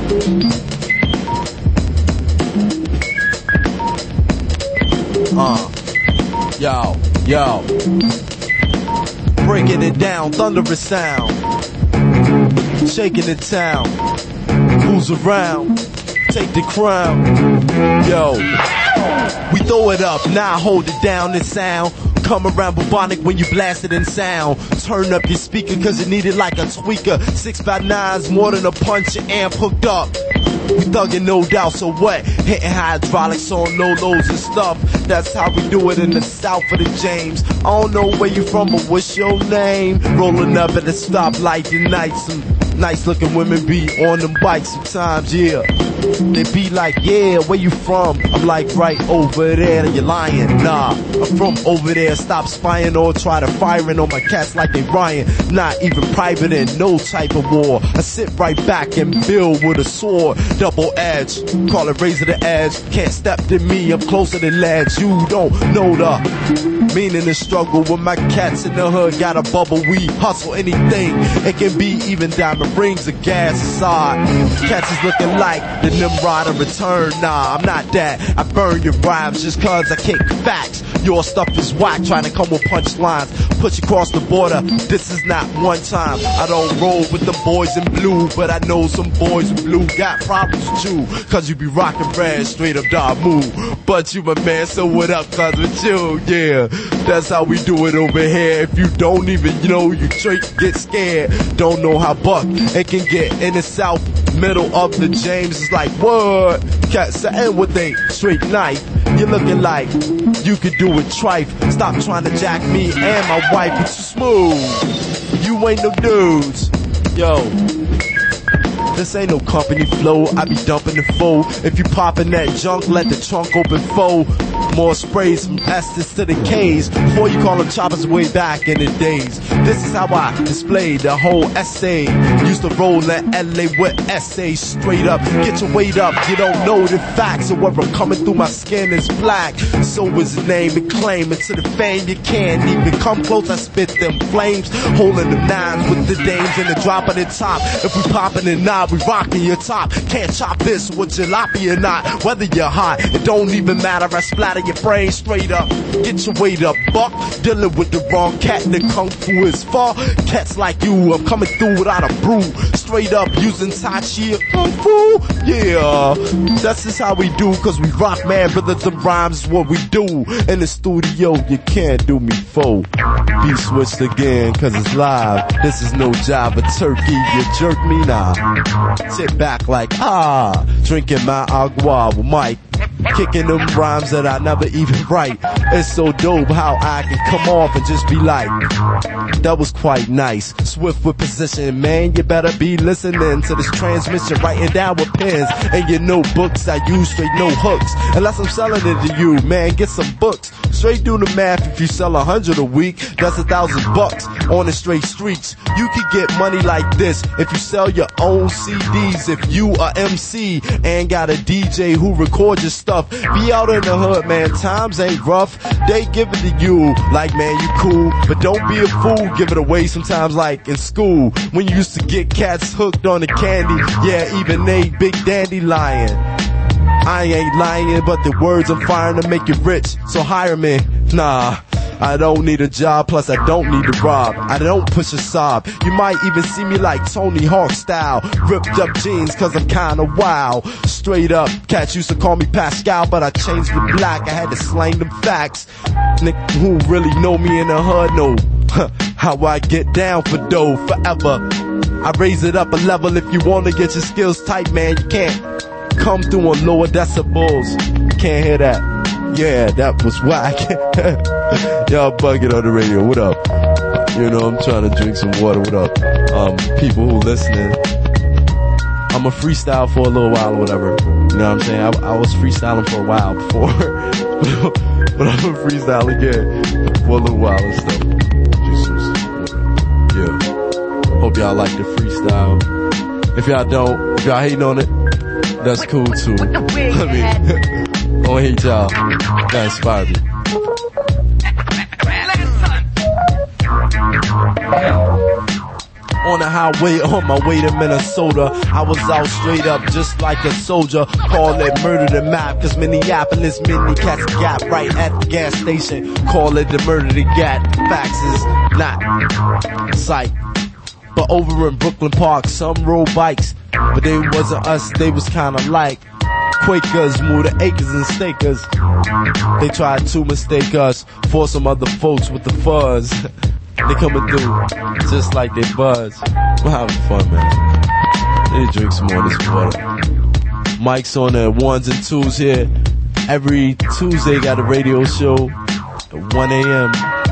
Speaker 19: Uh, yo, yo. Breaking it down, thunderous sound. Shaking the town. Who's around? Take the crown. Yo. We throw it up, now hold it down, this sound. Come around bubonic when you blast it in sound. Turn up your speaker cause you need it like a tweaker. Six by nines more than a punch, your amp hooked up. We thuggin' no doubt, so what? Hitting hydraulics on low lows and stuff. That's how we do it in the south of the James. I don't know where you from, but what's your name? Rolling up at the stoplight tonight. Some nice looking women be on them bikes sometimes, yeah. They be like, yeah, where you from? I'm like, right over there, you're lying. Nah, I'm from over there, stop spying or try to firing on my cats like they Ryan. Not even private in no type of war. I sit right back and build with a sword. Double edge, call it razor the edge. Can't step to me, I'm closer than lads. You don't know the meaning the struggle with my cats in the hood. Got a bubble, we hustle anything. It can be even diamond rings or gas aside. Cats is looking like the Nimrod in return. Nah, I'm not that. I burn your rhymes just cause I kick facts. Your stuff is whack, trying to come with punchlines. Put you across the border, this is not one time. I don't roll with the boys in blue, but I know some boys in blue got problems too. Cause you be rockin' red, straight up dog move. But you my man, so what up cause with you, yeah. That's how we do it over here. If you don't even know, you straight get scared. Don't know how buck it can get in the south, middle of the James. It's like, what? Cats saying with a straight knife. You're looking like you could do it trife. Stop trying to jack me and my wife. It's smooth. You ain't no dudes. Yo. This ain't no company flow, I be dumping the foe. If you poppin' that junk, let the trunk open foe. More sprays from Estes to the K's. Before you call them choppers way back in the days. This is how I displayed the whole essay. Used to roll in L A with essays straight up. Get your weight up, you don't know the facts. So whatever coming through my skin is black. So is the name and claim it to the fame. You can't even come close, I spit them flames. Holding them nines with the dames and the drop of the top. If we poppin' it now, we rockin' your top. Can't chop this with jalopy or not. Whether you're hot, it don't even matter. I splatter your brain straight up. Get your weight up, buck. Dealing with the wrong cat and the kung fu is far. Cats like you, I'm coming through without a brew. Straight up using Tai Chi or kung fu. Yeah, that's just how we do. Cause we rock, man, brother. The rhymes is what we do. In the studio, you can't do me foe. Be switched again, cause it's live. This is no job, a turkey. You jerk me now. Sit back like, ah, drinking my agua with Mike. Kicking them rhymes that I never even write. It's so dope how I can come off and just be like, that was quite nice. Swift with position, man, you better be listening to this transmission, writing down with pens and your notebooks. I use straight no hooks, unless I'm selling it to you, man, get some books. Straight do the math, if you sell a hundred a week, that's a thousand bucks on the straight streets. You can get money like this if you sell your own C Ds. If you are M C and got a D J who records your stuff, be out in the hood, man, times ain't rough. stuff they give it to you. Like, man, you cool, but don't be a fool. Give it away sometimes, like in school when you used to get cats hooked on the candy. Yeah, even they big dandelion. I ain't lying, but the words I'm firing to make you rich. So hire me. Nah, I don't need a job, plus I don't need to rob. I don't push a sob. You might even see me like Tony Hawk style. Ripped up jeans cause I'm kinda wild. Straight up, cats used to call me Pascal, but I changed the black. I had to slang them facts. Nick who really know me in the hood know how I get down for dough forever. I raise it up a level if you wanna get your skills tight, man. You can't come through on lower decibels. Can't hear that. Yeah, that was whack. Y'all bugging on the radio. What up? You know, I'm trying to drink some water. What up? Um, people who listening. I'm a freestyle for a little while or whatever. You know what I'm saying? I, I was freestyling for a while before. But I'm a freestyle again for a little while and stuff. Just, yeah. Hope y'all like the freestyle. If y'all don't, if y'all hating on it, that's cool too. I mean, don't hate y'all. That inspired me. On the highway, on my way to Minnesota, I was out straight up just like a soldier. Call it murder the map, cause Minneapolis mini cats gap right at the gas station. Call it the murder the gat. Facts is not sight. But over in Brooklyn Park, some rode bikes, but they wasn't us, they was kinda like Quakers, move the acres and stakers. They tried to mistake us for some other folks with the fuzz. They coming through just like they buzz. We're having fun, man. They drink some more of this water. Mike's on the ones and twos here. Every Tuesday got a radio show at one a.m.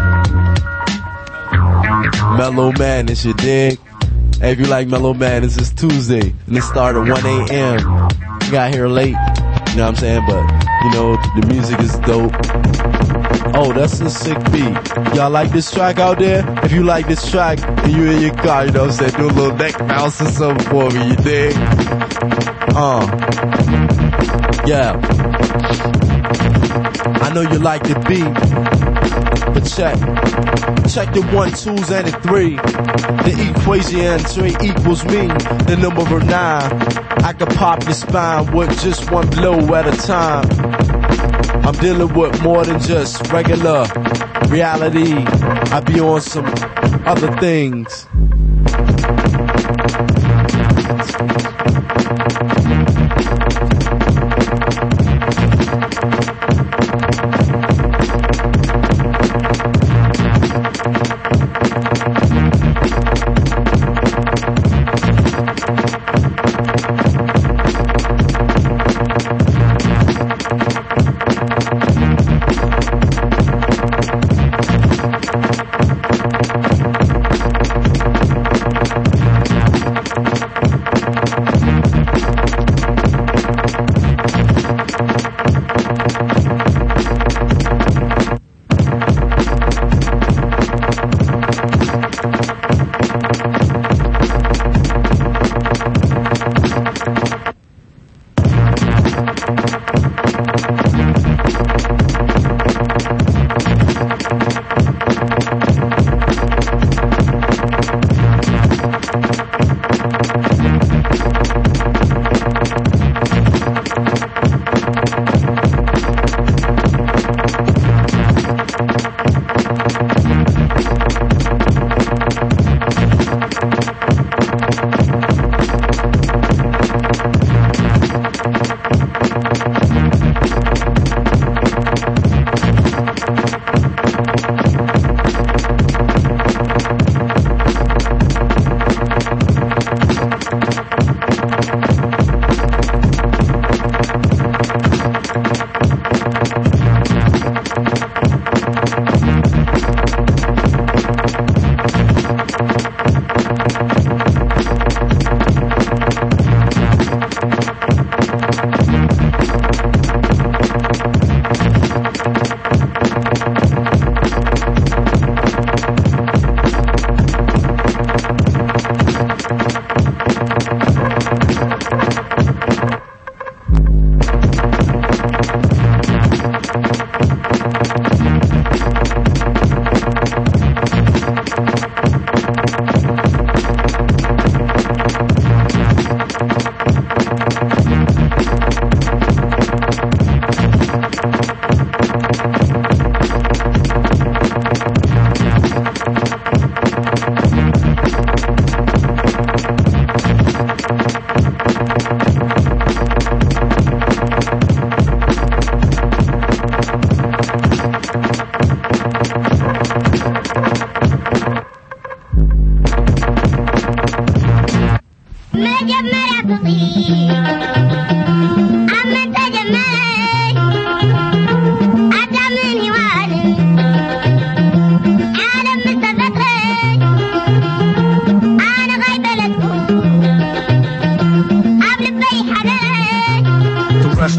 Speaker 19: Mellow Madness, you dig? Hey, if you like Mellow Madness, it's Tuesday and it started at one a.m. We got here late, you know what I'm saying? But, you know, the music is dope. Oh, that's a sick beat. Y'all like this track out there? If you like this track and you in your car, you know what I'm saying, do a little neck bounce or something for me, you dig? Uh, yeah. I know you like the beat, but check. Check the one, twos, and the three. The equation and three equals me, the number of nine. I can pop your spine with just one blow at a time. I'm dealing with more than just regular reality. I be on some other things.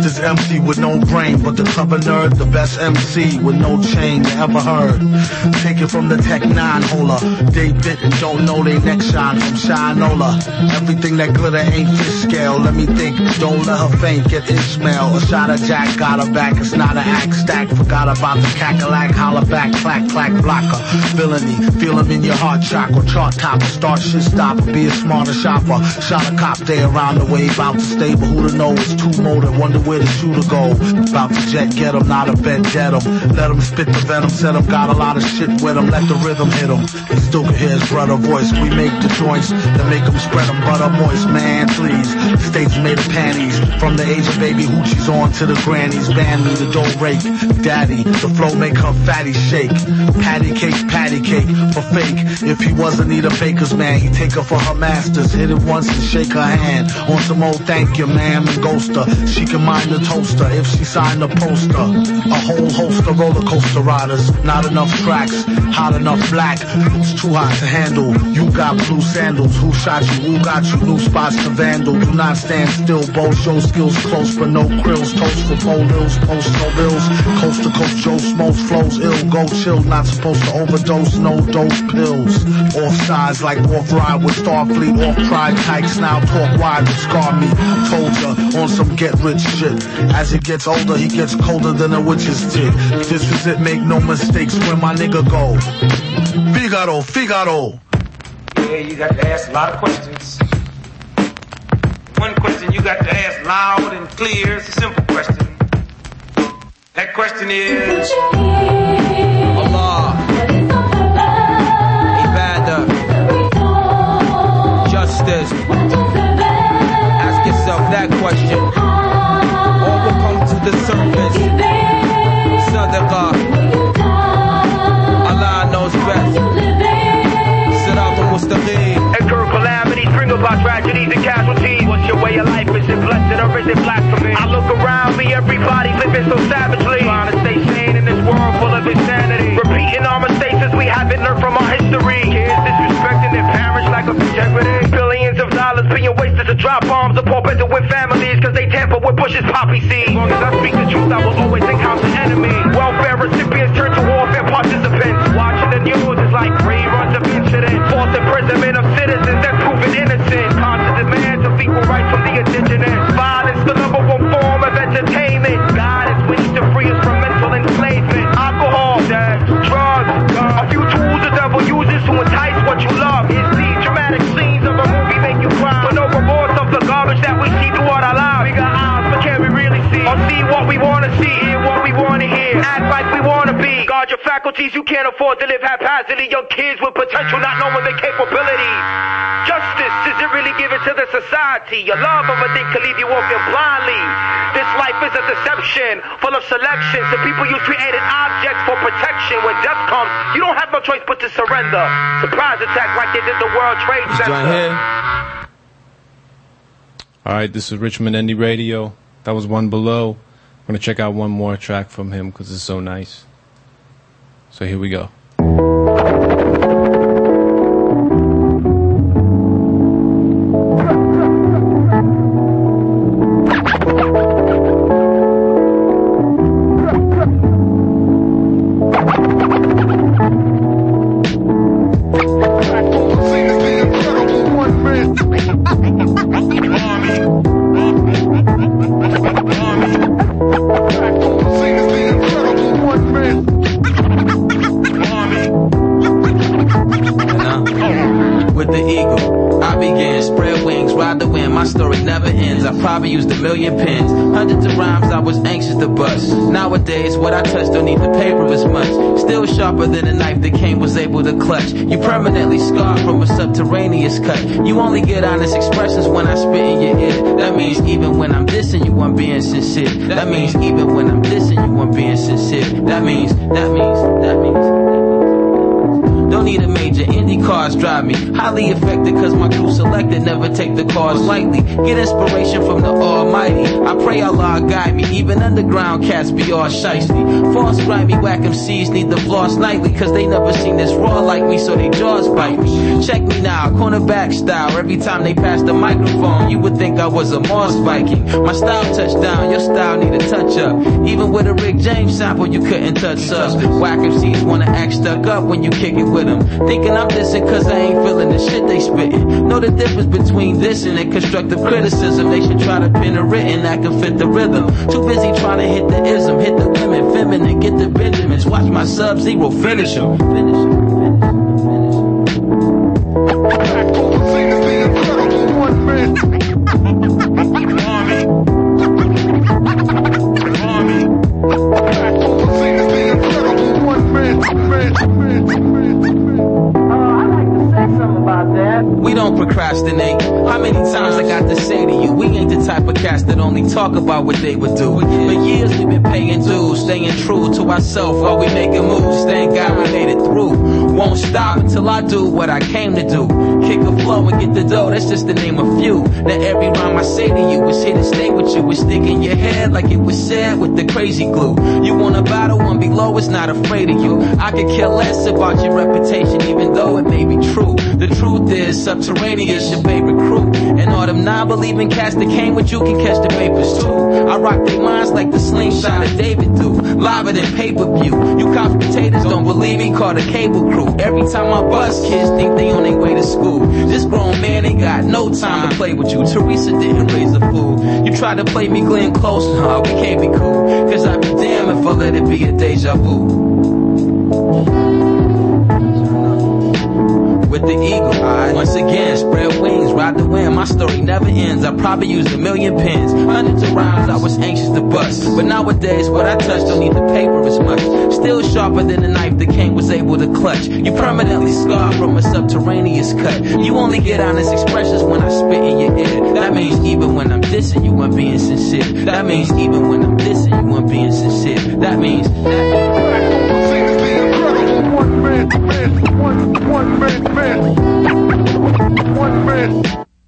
Speaker 21: this M C with no brain, but the clever nerd, the best M C with no chain you ever heard. Take it from the Tech nine holder. They bit and don't know they neck shine from Shinola. Everything that glitter ain't fish scale. Let me think, don't let her faint. Get Ishmael, a shot of Jack, got her back. It's not an act stack. Forgot about the cackalack, holler back, clack, clack, blocker. Villainy, feel him in your heart chakra. Chart topper, start shit stopper. Be a smarter shopper. Shot a cop day around the way, bout to stay, but who to know? It's two motor, wonder where the shooter go. About to jet, get him, not a bet, dead him. Let him spit the venom, set him, got a lot of shit with him. Let the rhythm hit him. He still can hear his brother voice. We make the joints that make him spread them butter moist, man, please. States made of panties. From the age of baby hoochies on to the grannies. Ban me the dough rake. Daddy, the flow make her fatty shake. Patty cake, patty cake for fake. If he wasn't need a baker's man, he'd take her for her masters. Hit it once and shake her hand. On some old thank you, ma'am, and ghost her. She can mind the toaster if she signed a poster. A whole host of roller coaster riders. Not enough tracks, hot enough black. It's too hot to handle. You got blue sandals. Who shot you? Who got you? New spots to vandal. Do not stand still. Both show skills close, but no grills. Toast for pole hills, post no bills. Coast to coast, Joe smokes, flows ill. Go chill, not supposed to overdose. No dose pills. Off sides like off ride with Starfleet. Off pride kikes now talk wide with scar me. Told ya on some get rich shit. As he gets older, he gets colder than a witch's tit. This is it, make no mistakes. Where my nigga go? Figaro, Figaro.
Speaker 5: Yeah, you got to ask a lot of questions. One question you got to ask loud and clear. It's a simple question. That question is Allah, Ibadah, justice. Ask yourself that question. All will come to the surface. Sadaqah. Allah knows best. Sirat al-Mustaqim. Incur calamities, bring about tragedies and casualties. What's your way of life? Is it blessed or is it blasphemy? I look around me, everybody living so savagely. Trying to stay sane in this world full of insanity. Repeating our mistakes as we haven't learned from our history. Kids disrespecting their parents like of integrity. Billions of dollars being wasted to drop bombs upon better with families cause they tamper with Bush's poppy seed. As long as I speak the truth, I will always encounter enemies. Welfare recipients turn to warfare participants. Watching the news is like reruns of incidents. False imprisonment of citizens that's proven innocent. Constant demands of equal rights from the indigenous. Violence, the number one form of entertainment. Guidance, we need to free us from mental enslavement. Alcohol, sex, drugs, a few tools the devil uses to entice what you love. It's these dramatic scenes of a movie make you cry. But no remorse of the garbage that we see throughout our lives. We got eyes, but can we really see? Or see what we wanna see, hear what we wanna hear. Act like we wanna be. Guard your faculties, you can't afford to live haphazardly. Young kids with potential not knowing their capabilities. Justice isn't really given to the society. Your love of a thing can leave you walking blindly. This life is a deception, full of selection. So people use created objects for protection. When death comes, you don't have no choice but to surrender. Surprise attack like they did the World Trade Center.
Speaker 7: Alright, this is Richmond Indie Radio. That was One Below. I'm going to check out one more track from him because it's so nice. So here we go.
Speaker 14: Probably used a million pens, hundreds of rhymes I was anxious to bust. Nowadays, what I touch don't need the paper as much. Still sharper than a knife that Cain was able to clutch. You permanently scarred from a subterraneous cut. You only get honest expressions when I spit in your ear. That means even when I'm dissing you, I'm being sincere. That means even when I'm dissing you, I'm being sincere. That means, that means, that means. Don't need a major, Indy cars drive me. Highly effective cause my crew selected, never take the cars lightly. Get inspiration from the Almighty. I pray Allah guide me, even underground cats be all shiesty. False, grimy, whack M Cs need the floss nightly, cause they never seen this raw like me, so they jaws bite me. Check me now, cornerback style. Every time they pass the microphone, you would think I was a Mars Viking. My style touchdown, your style need a touch up. Even with a Rick James sample, you couldn't touch us. Whack M Cs wanna act stuck up when you kick it with them, thinking I'm dissing cause I ain't feeling the shit they spitting. Know the difference between dissing and constructive criticism. They should try to pin a written that can fit the rhythm. Too busy trying to hit the ism, hit the women, feminine, get the Benjamins. Watch my Sub-Zero finish them. Finish them. We don't procrastinate. How many times I got to say to you, we ain't the type of cats that only talk about what they would do. For years we've been paying dues, staying true to ourselves while we making moves. Thank God we made it through. Won't stop until I do what I came to do. Kick a flow and get the dough, that's just to name a few. Now every rhyme I say to you is here to stay with you. It's stick in your head like it was said with the crazy glue. You want a battle, one below is not afraid of you. I could care less about your reputation, even though it may be true. The truth is, Subterraneous your favorite crew. And all them non-believing cats that came with you can catch the vapors too. I rock their minds like the slingshot of David do. Live it in pay-per-view. You couch potatoes don't believe me, call the cable crew. Every time I bust, kids think they on their way to school. This grown man ain't got no time to play with you. Teresa didn't raise a fool. You tried to play me Glenn Close, nah, we can't be cool. Cause I'd be damned if I let it be a deja vu. With the eagle eye, once again, spread wings, ride the wind. My story never ends. I probably used a million pens, hundreds of rhymes I was anxious to bust. But nowadays, what I touch don't need the paper as much. Still sharper than the knife the king was able to clutch. You permanently scarred from a subterraneous cut. You only get honest expressions when I spit in your ear. That means even when I'm dissing you, I'm being sincere. That means even when I'm dissing you, I'm being sincere. That means that. One man, man, one, one man, man, one man.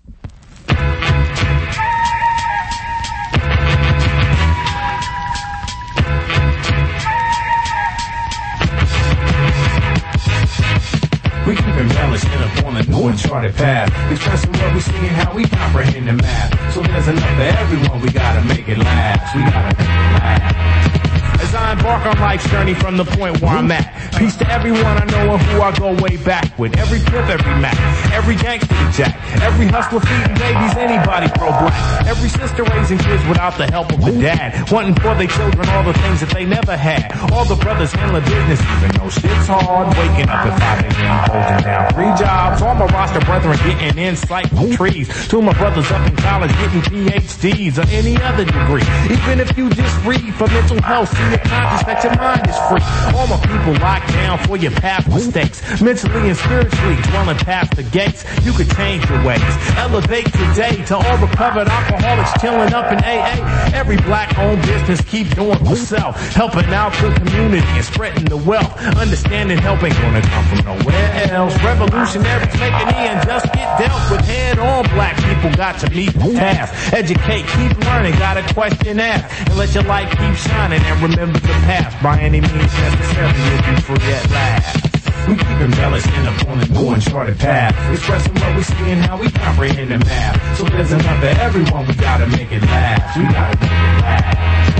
Speaker 11: We keep embellishing up on a new uncharted path, expressing what we see and how we comprehend the math. So there's enough for everyone, we gotta make it last. We gotta make it last. As I embark on life's journey from the point where I'm at, peace to everyone I know and who I go way back with. Every pimp, every Mac, every gangster jack, every hustler feeding babies, anybody pro-black. Every sister raising kids without the help of a dad, wanting for their children all the things that they never had. All the brothers handling business, even though shit's hard. Waking up at five a.m., holding down three jobs. All my roster brethren getting insight from trees. Two of my brothers up in college getting P H Ds or any other degree. Even if you just read for mental health, see your conscience that your mind is free. All my people locked down for your past mistakes, mentally and spiritually dwelling past the gates. You could change your ways, elevate today to all recovered alcoholics chilling up in A A. Every black-owned business keep doing for self, helping out the community and spreading the wealth. Understanding help ain't gonna come from nowhere else. Revolutionaries making the injustice get dealt with head on. Black people got to meet the task. Educate, keep learning, got a question asked, and let your light keep shining and remember the past. By any means necessary, you'll be free at last. We keep embellishing upon a new uncharted path, expressing what we see and how we comprehend the math. So there's enough for everyone, we gotta make it last. We gotta make it last.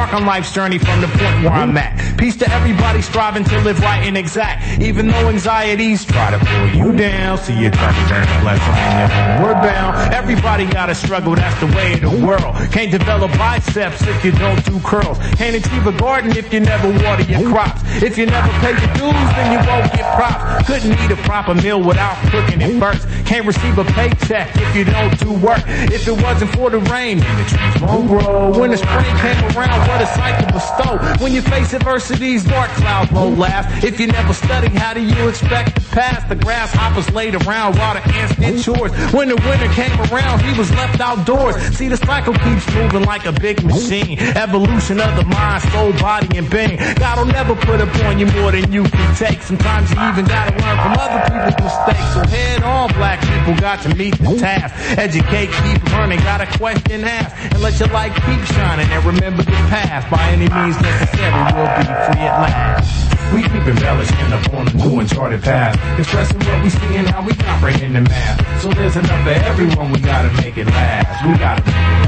Speaker 4: embark on life's journey from the point where I'm at. Peace to everybody striving to live right and exact. Even though anxieties try to pull you down, see you try to learn a lesson and you're homeward bound. Everybody gotta struggle, that's the way of the world. Can't develop biceps if you don't do curls. Can't achieve a garden if you never water your crops. If you never pay your dues, then you won't get props. Couldn't eat a proper meal without cooking it first. Can't receive a paycheck if you don't do work. If it wasn't for the rain, then the trees won't grow. When the spring came around, what a sight to bestow. When you face adversities, dark clouds won't last. If you never study, how do you expect to pass? The grasshoppers laid around while the ants did chores. When the winter came around, he was left outdoors. See, the cycle keeps moving like a big machine. Evolution of the mind, soul, body, and being. God'll never put upon you more than you can take. Sometimes you even gotta learn from other people's mistakes. So head on, black people got to meet the task. Educate, keep learning, got a question asked. And let your light keep shining and remember the past. By any means necessary, we'll be free at last. We keep embellishing upon a new uncharted path, expressing what we see and how we comprehend the math. So there's enough for everyone, we gotta make it last. We gotta make it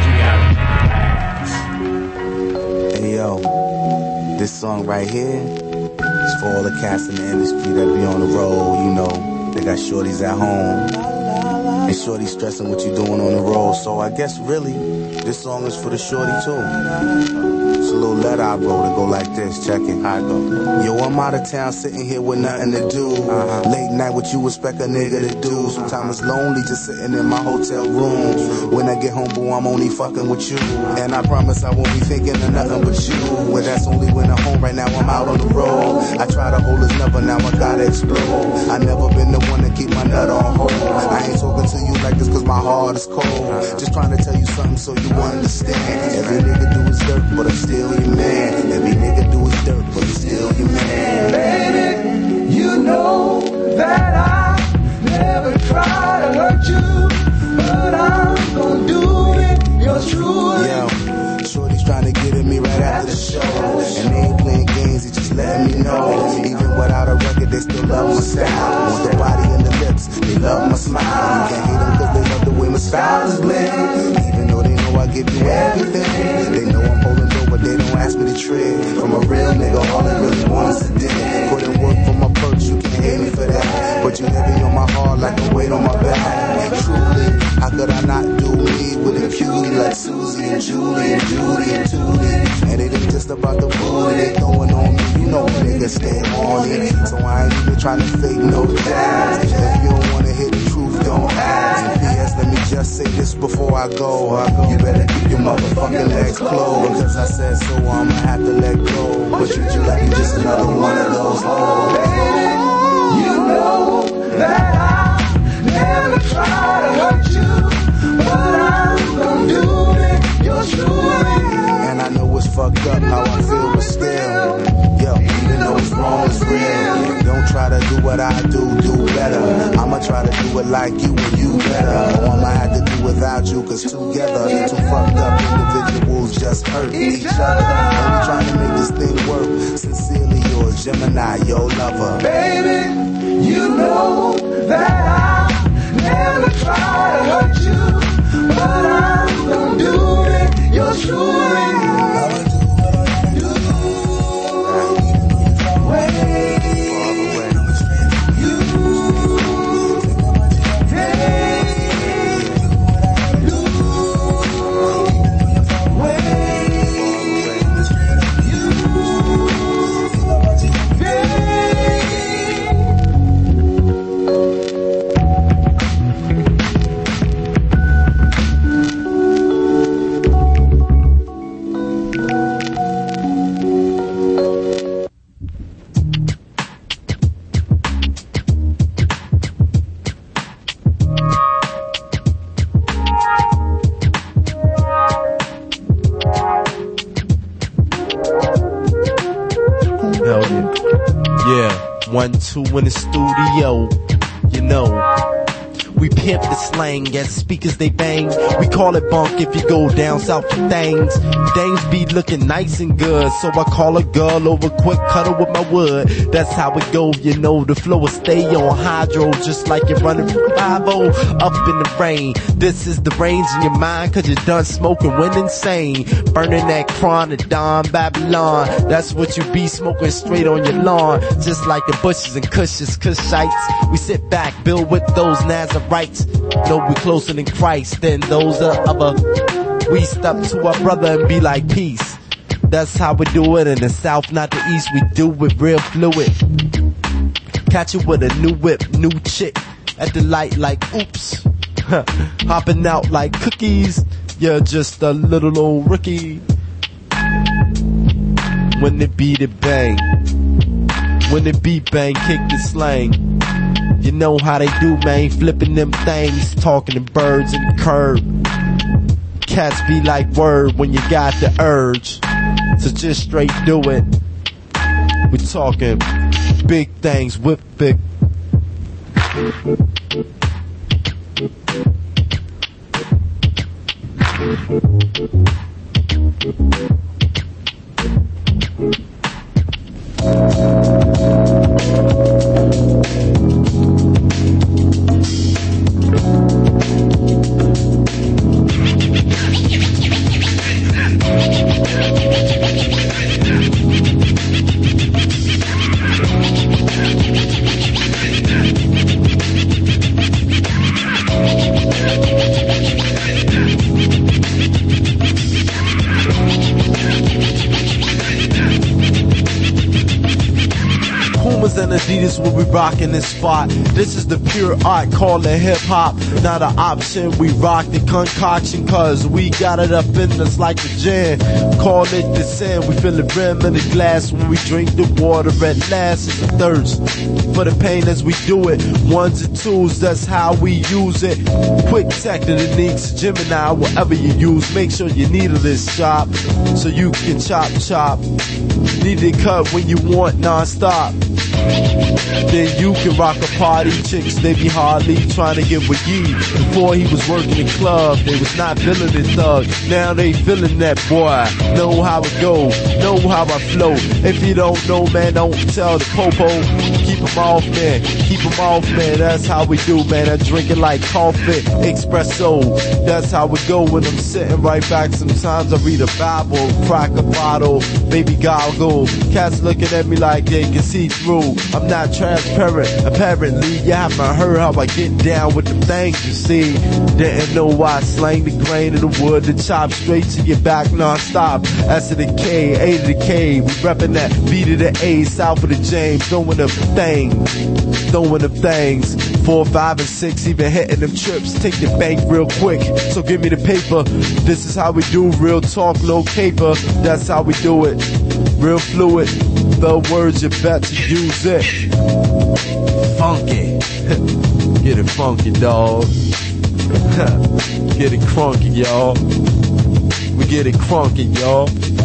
Speaker 4: last. We gotta make it last.
Speaker 22: Hey yo, this song right here is for all the cats in the industry that be on the road, you know, they got shorties at home. And shorty stressing what you doing on the road. So I guess really, this song is for the shorty too. It's a little letter I wrote to go like this, check it, how I go. Yo, I'm out of town sitting here with nothing to do. Uh-huh. Late night, what you expect a nigga to do? Sometimes it's lonely just sitting in my hotel room. When I get home, boo, I'm only fucking with you. And I promise I won't be thinking of nothing but you. Well, that's only when I'm home, right now I'm out on the road. I try to hold his number, now I gotta explode. I never been the one to keep my nut on hold. I ain't talking to you like this cause my heart is cold. Just trying to tell you something so you understand. Every nigga do his dirt, but I'm still your man. Every nigga do his dirt, but I'm still your man.
Speaker 9: Baby, you know that I never try to hurt you, but I'm gonna do it. You're true.
Speaker 22: Yo, shorty's trying to get at me right after the show, and they ain't playing games, he just letting me know. Even without a record, they still love my style. Want the body and the lips, they love my smile. You can't hate them cause they love the way my style is lit. Even though they know I give you everything, they know I'm holding low, but they don't ask me to trade. From a real nigga, all I really want is to dig. Put in work for my perks, you can't hate me for that. But you heavy on my heart like a weight on my back. Truly, how could I not do me with a cutie like Susie and Julie and Judy and Tootie? And it ain't just about the booty they throwing on me. You know niggas stay on it, so I ain't even trying to fake no doubt. If you don't wanna hear the truth, don't ask. P S Let me just say this before I go. You better keep your motherfucking legs closed. Because I said so, I'ma have to let go. But treat you like you're just another one of those hoes.
Speaker 9: Baby, you know that I never try to hurt you, but I'm gonna do it. You're truly.
Speaker 22: And I know it's fucked up how I feel, but still, yo, even though it's wrong, it's real. Don't try to do what I do, do better. I'ma try to do it like you and you better. All I had to do without you, cause together, two fucked up individuals just hurt each other. Only trying to make this thing work. Sincerely yours, Gemini, your lover.
Speaker 9: Baby, you know that I never try to hurt you, but I'm gonna do it. You're truly.
Speaker 19: One, two in the studio, you know. We pimp the slang as speakers they bang. We call it bunk if you go down south to things. Dames be looking nice and good, so I call a girl over quick, cut her with my wood. That's how it go, you know, the flow will stay on hydro, just like you're running from five oh up in the rain. This is the range in your mind, cause you're done smoking, went insane. Burning that chronic Don Babylon, that's what you be smoking straight on your lawn. Just like the bushes and cushions, cushites. We sit back, build with those Nazarites. Know we closer than Christ than those that are other. We step to our brother and be like peace. That's how we do it in the south, not the east. We do it real fluid. Catch you with a new whip, new chick at the light like oops. Hopping out like cookies. You're just a little old rookie. When it beat it bang, when it beat bang, kick the slang. You know how they do, man, flipping them things, talking to birds in the curb. Cats be like word when you got the urge, so just straight do it. We talking big things with big. And Adidas will be rocking this spot. This is the pure art, call it hip hop. Not an option, we rock the concoction, cause we got it up in us like a gin. Call it the sin, we feel the rim in the glass when we drink the water at last. It's a thirst for the pain as we do it. Ones and twos, that's how we use it. Quick tech to the Neeks, Gemini, whatever you use. Make sure your needle is sharp so you can chop chop. Need it cut when you want non-stop. Then you can rock a party. Chicks, they be hardly trying to get with ye. Before he was working the club, they was not feeling it thug. Now they feeling that boy. Know how it go, know how I flow. If you don't know, man, don't tell the popo. Keep them off, man, keep them off, man. That's how we do, man. I drink it like coffee, espresso. That's how it go when I'm sitting right back. Sometimes I read a Bible, crack a bottle, baby goggle. Cats looking at me like they can see through. I'm not transparent, apparently. You haven't heard how I get down with the things you see. Didn't know why I slang the grain of the wood, the chop straight to your back non-stop. S to the K, A to the K. We reppin' that B to the A, south of the James. Throwing them things, throwing them things. Four, five, and six, even hitting them trips. Take the bank real quick, so give me the paper. This is how we do real talk, no caper. That's how we do it, real fluid. The words you bet to use it. Funky. Get it funky, dog. Get it crunky, y'all. We get it crunky, y'all.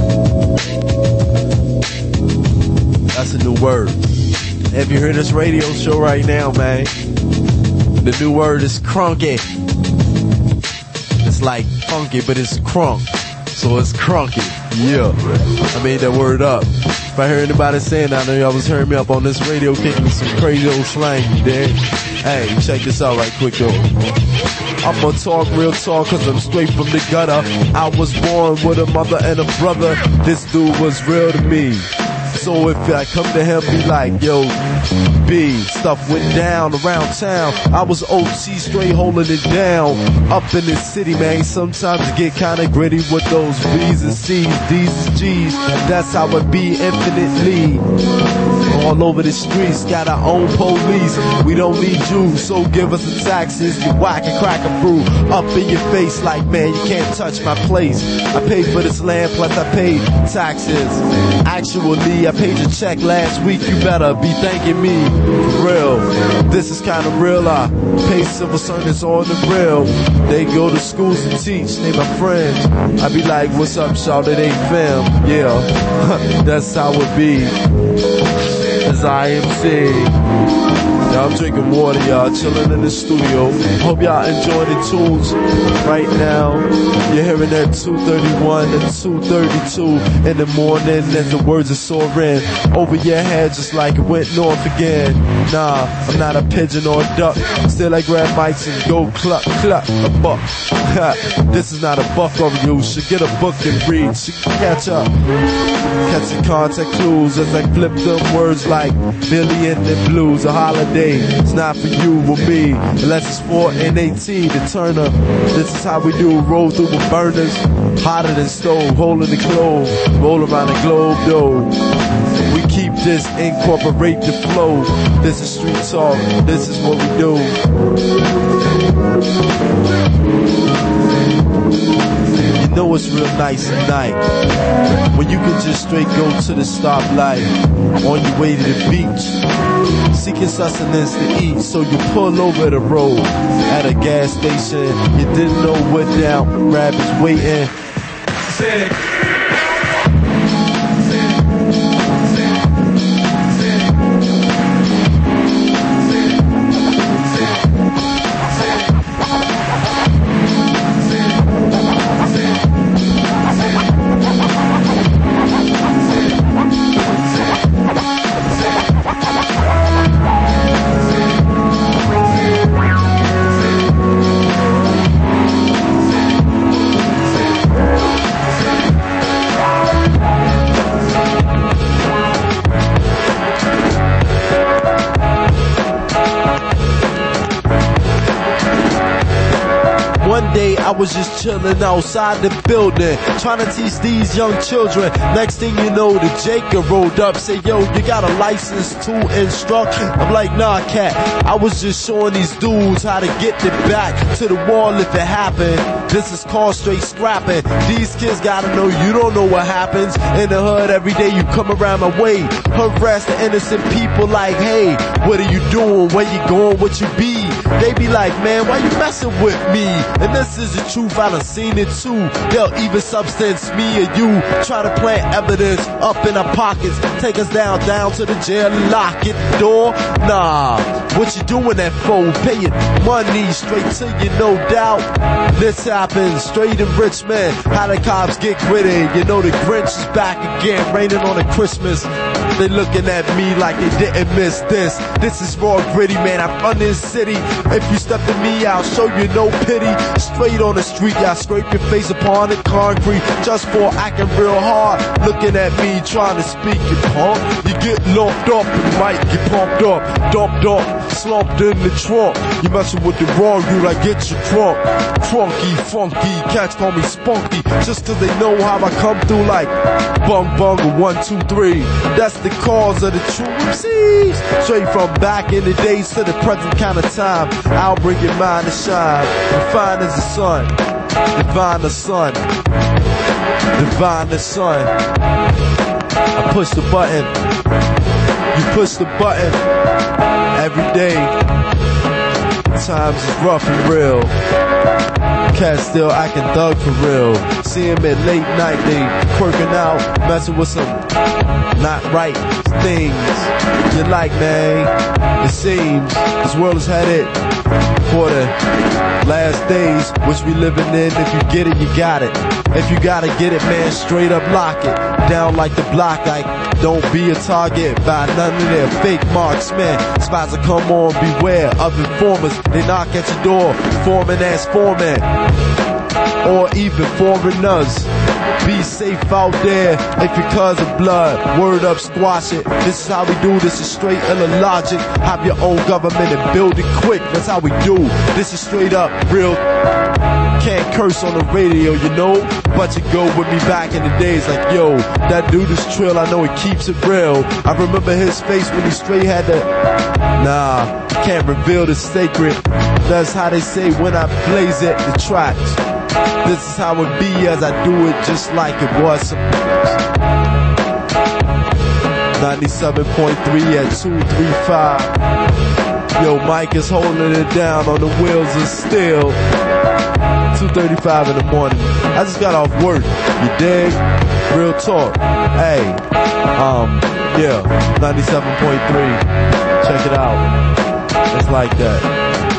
Speaker 19: That's a new word. If you hear this radio show right now, man, the new word is crunky. It's like funky, but it's crunk. So it's crunky. Yeah. I made that word up. If I heard anybody saying that, I know y'all was hearing me up on this radio kicking some crazy old slang, you dig? Hey, check this out right quick though. I'ma talk real talk cause I'm straight from the gutter. I was born with a mother and a brother. This dude was real to me. So if I come to him, be like, yo, B, stuff went down around town. I was O T straight holding it down. Up in this city, man, sometimes it get kinda gritty with those B's and C's, D's and G's. That's how it be infinitely. All over the streets, got our own police. We don't need you, so give us the taxes. You whack and crack a brew up in your face like, man, you can't touch my place. I paid for this land, plus I paid taxes. Actually, I paid your check last week. You better be thanking me for real. This is kind of real. I pay civil servants on the real. They go to schools to teach. They my friends. I be like, what's up, shawty? They fam. Yeah, that's how it be. as I M C. Y'all, I'm drinking water, y'all, chilling in the studio. Hope y'all enjoy the tunes right now. You're hearing that two thirty-one and two thirty-two in the morning as the words are soaring over your head just like it went north again. Nah, I'm not a pigeon or a duck. Still I grab mics and go cluck, cluck, a buck. This is not a buck on you. Should get a book and read. Should catch up. Catch the contact clues as I flip them words like Billy and the Blues. A holiday, it's not for you or me, unless it's four and eighteen to turn up. This is how we do, roll through with burners, hotter than stove, holding the clove, roll around the globe though. We keep this, incorporate the flow. This is street talk, this is what we do. You know it's real nice at night when you can just straight go to the stoplight on your way to the beach, seeking sustenance to eat. So you pull over the road at a gas station. You didn't know what down grab is waiting. Sick. I was just chilling outside the building, trying to teach these young children. Next thing you know, the Jacob rolled up, say, yo, you got a license to instruct? I'm like, nah, cat. I was just showing these dudes how to get it back to the wall if it happened. This is called straight scrapping. These kids gotta know you don't know what happens in the hood. Every day you come around my way, harass the innocent people like, hey, what are you doing? Where you going? What you be? They be like, man, why you messing with me? And this is the truth, I done seen it too. They'll even substance me or you, try to plant evidence up in our pockets, take us down, down to the jail and lock it the door. Nah, what you doing that for? Pay it money straight to you, no doubt. This happens straight in Richmond. How the cops get gritty, you know the Grinch is back again, raining on a Christmas. They looking at me like they didn't miss this. This is raw gritty, man, I run this city. If you step to me, I'll show you no pity. Straight on the street, y'all scrape your face upon the concrete just for acting real hard. Looking at me, trying to speak, you punk. You get locked up, you might get pumped up, dumped up, slumped in the trunk. You messing with the wrong dude, I get you drunk. Crunky, funky, cats call me spunky, just cause they know how I come through like bung bung or one, two, three. That's the cause of the true M Cs. Straight from back in the days to the present kind of time. I'll bring your mind to shine. Divine as the sun, divine the sun, divine the sun. I push the button, you push the button. Every day, times is rough and real. Cats still acting thug for real. See him at late night, they quirking out, messing with some not right things. You're like, man, it seems this world is headed for the last days, which we living in. If you get it, you got it. If you gotta get it, man, straight up lock it down like the block. Like, don't be a target by none of their fake marksmen. Spies will come on, beware of informers. They knock at your door, foreman as foreman, or even foreigners. Be safe out there if your cousin blood. Word up, squash it. This is how we do. This is straight illa logic. Have your own government and build it quick. That's how we do. This is straight up real. Can't curse on the radio, you know, but you go with me back in the days like, yo, that dude is trill, I know he keeps it real. I remember his face when he straight had the, nah, can't reveal the sacred. That's how they say when I blaze it, the tracks. This is how it be as I do it just like it was. ninety-seven point three at two thirty-five. Yo, Mike is holding it down on the wheels of steel. two thirty-five in the morning. I just got off work. You dig? Real talk. Hey, um, Yeah, ninety-seven point three. Check it out. It's like that.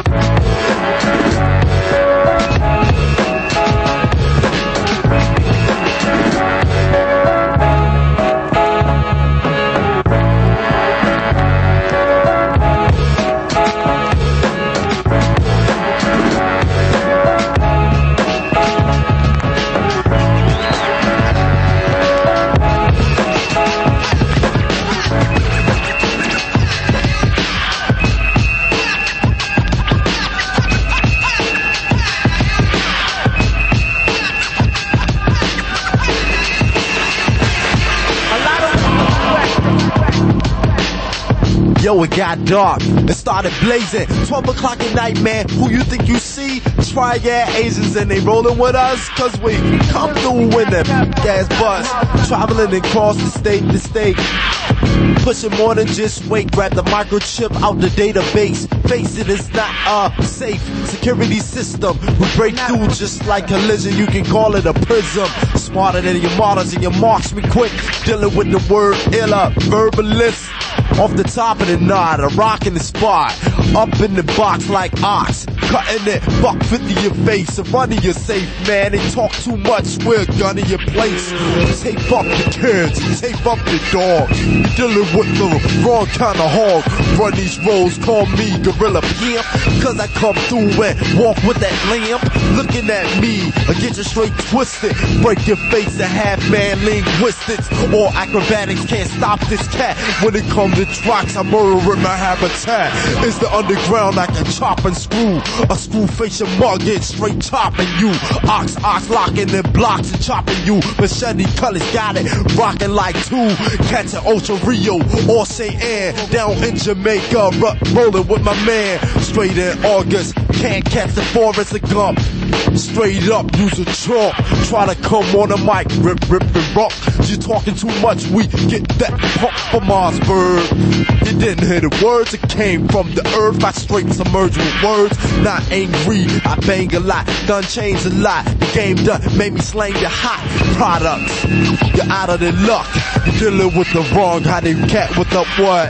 Speaker 19: Yo, it got dark. It started blazing. twelve o'clock at night, man. Who you think you see? Triad Asians and they rolling with us. Cause we come through with them gas bus. Traveling across the state to state. Pushing more than just weight. Grab the microchip out the database. Face it, it's not a safe security system. We break through just like collision. You can call it a prism. Smarter than your martyrs and your marks me quick. Dealing with the word illa. Verbalist. Off the top of the knot, a rock in the spot. Up in the box like ox. Cutting it, buck fifty your face. And running your safe, man. They talk too much, we're gunning your place. Tape up the kids, tape up the dogs. Dealing with the wrong kind of hog. Run these roads, call me Gorilla Pimp. Cause I come through and walk with that lamp. Looking at me, I get you straight twisted. Break your face to half-man linguistics. All acrobatics can't stop this cat. When it comes to tracks, I murder in my habitat. It's the underground I can chop and screw. A screw face your mug in, straight chopping you. Ox, ox, locking in blocks and chopping you. Machete colors got it, rocking like two. Catching Ocho Rio or Saint Anne. Down in Jamaica, r- rolling with my man. Straight in August, can't catch the Forrest Gump. Straight up, use a chalk. Try to come on the mic, rip, rip, and rock. You talking too much, we get that pump from Mossberg. You didn't hear the words, it came from the earth. I straight submerged with words, not angry. I bang a lot, done changed a lot. The game done made me slang your hot products. You're out of the luck. You're dealing with the wrong, how they cat with the what?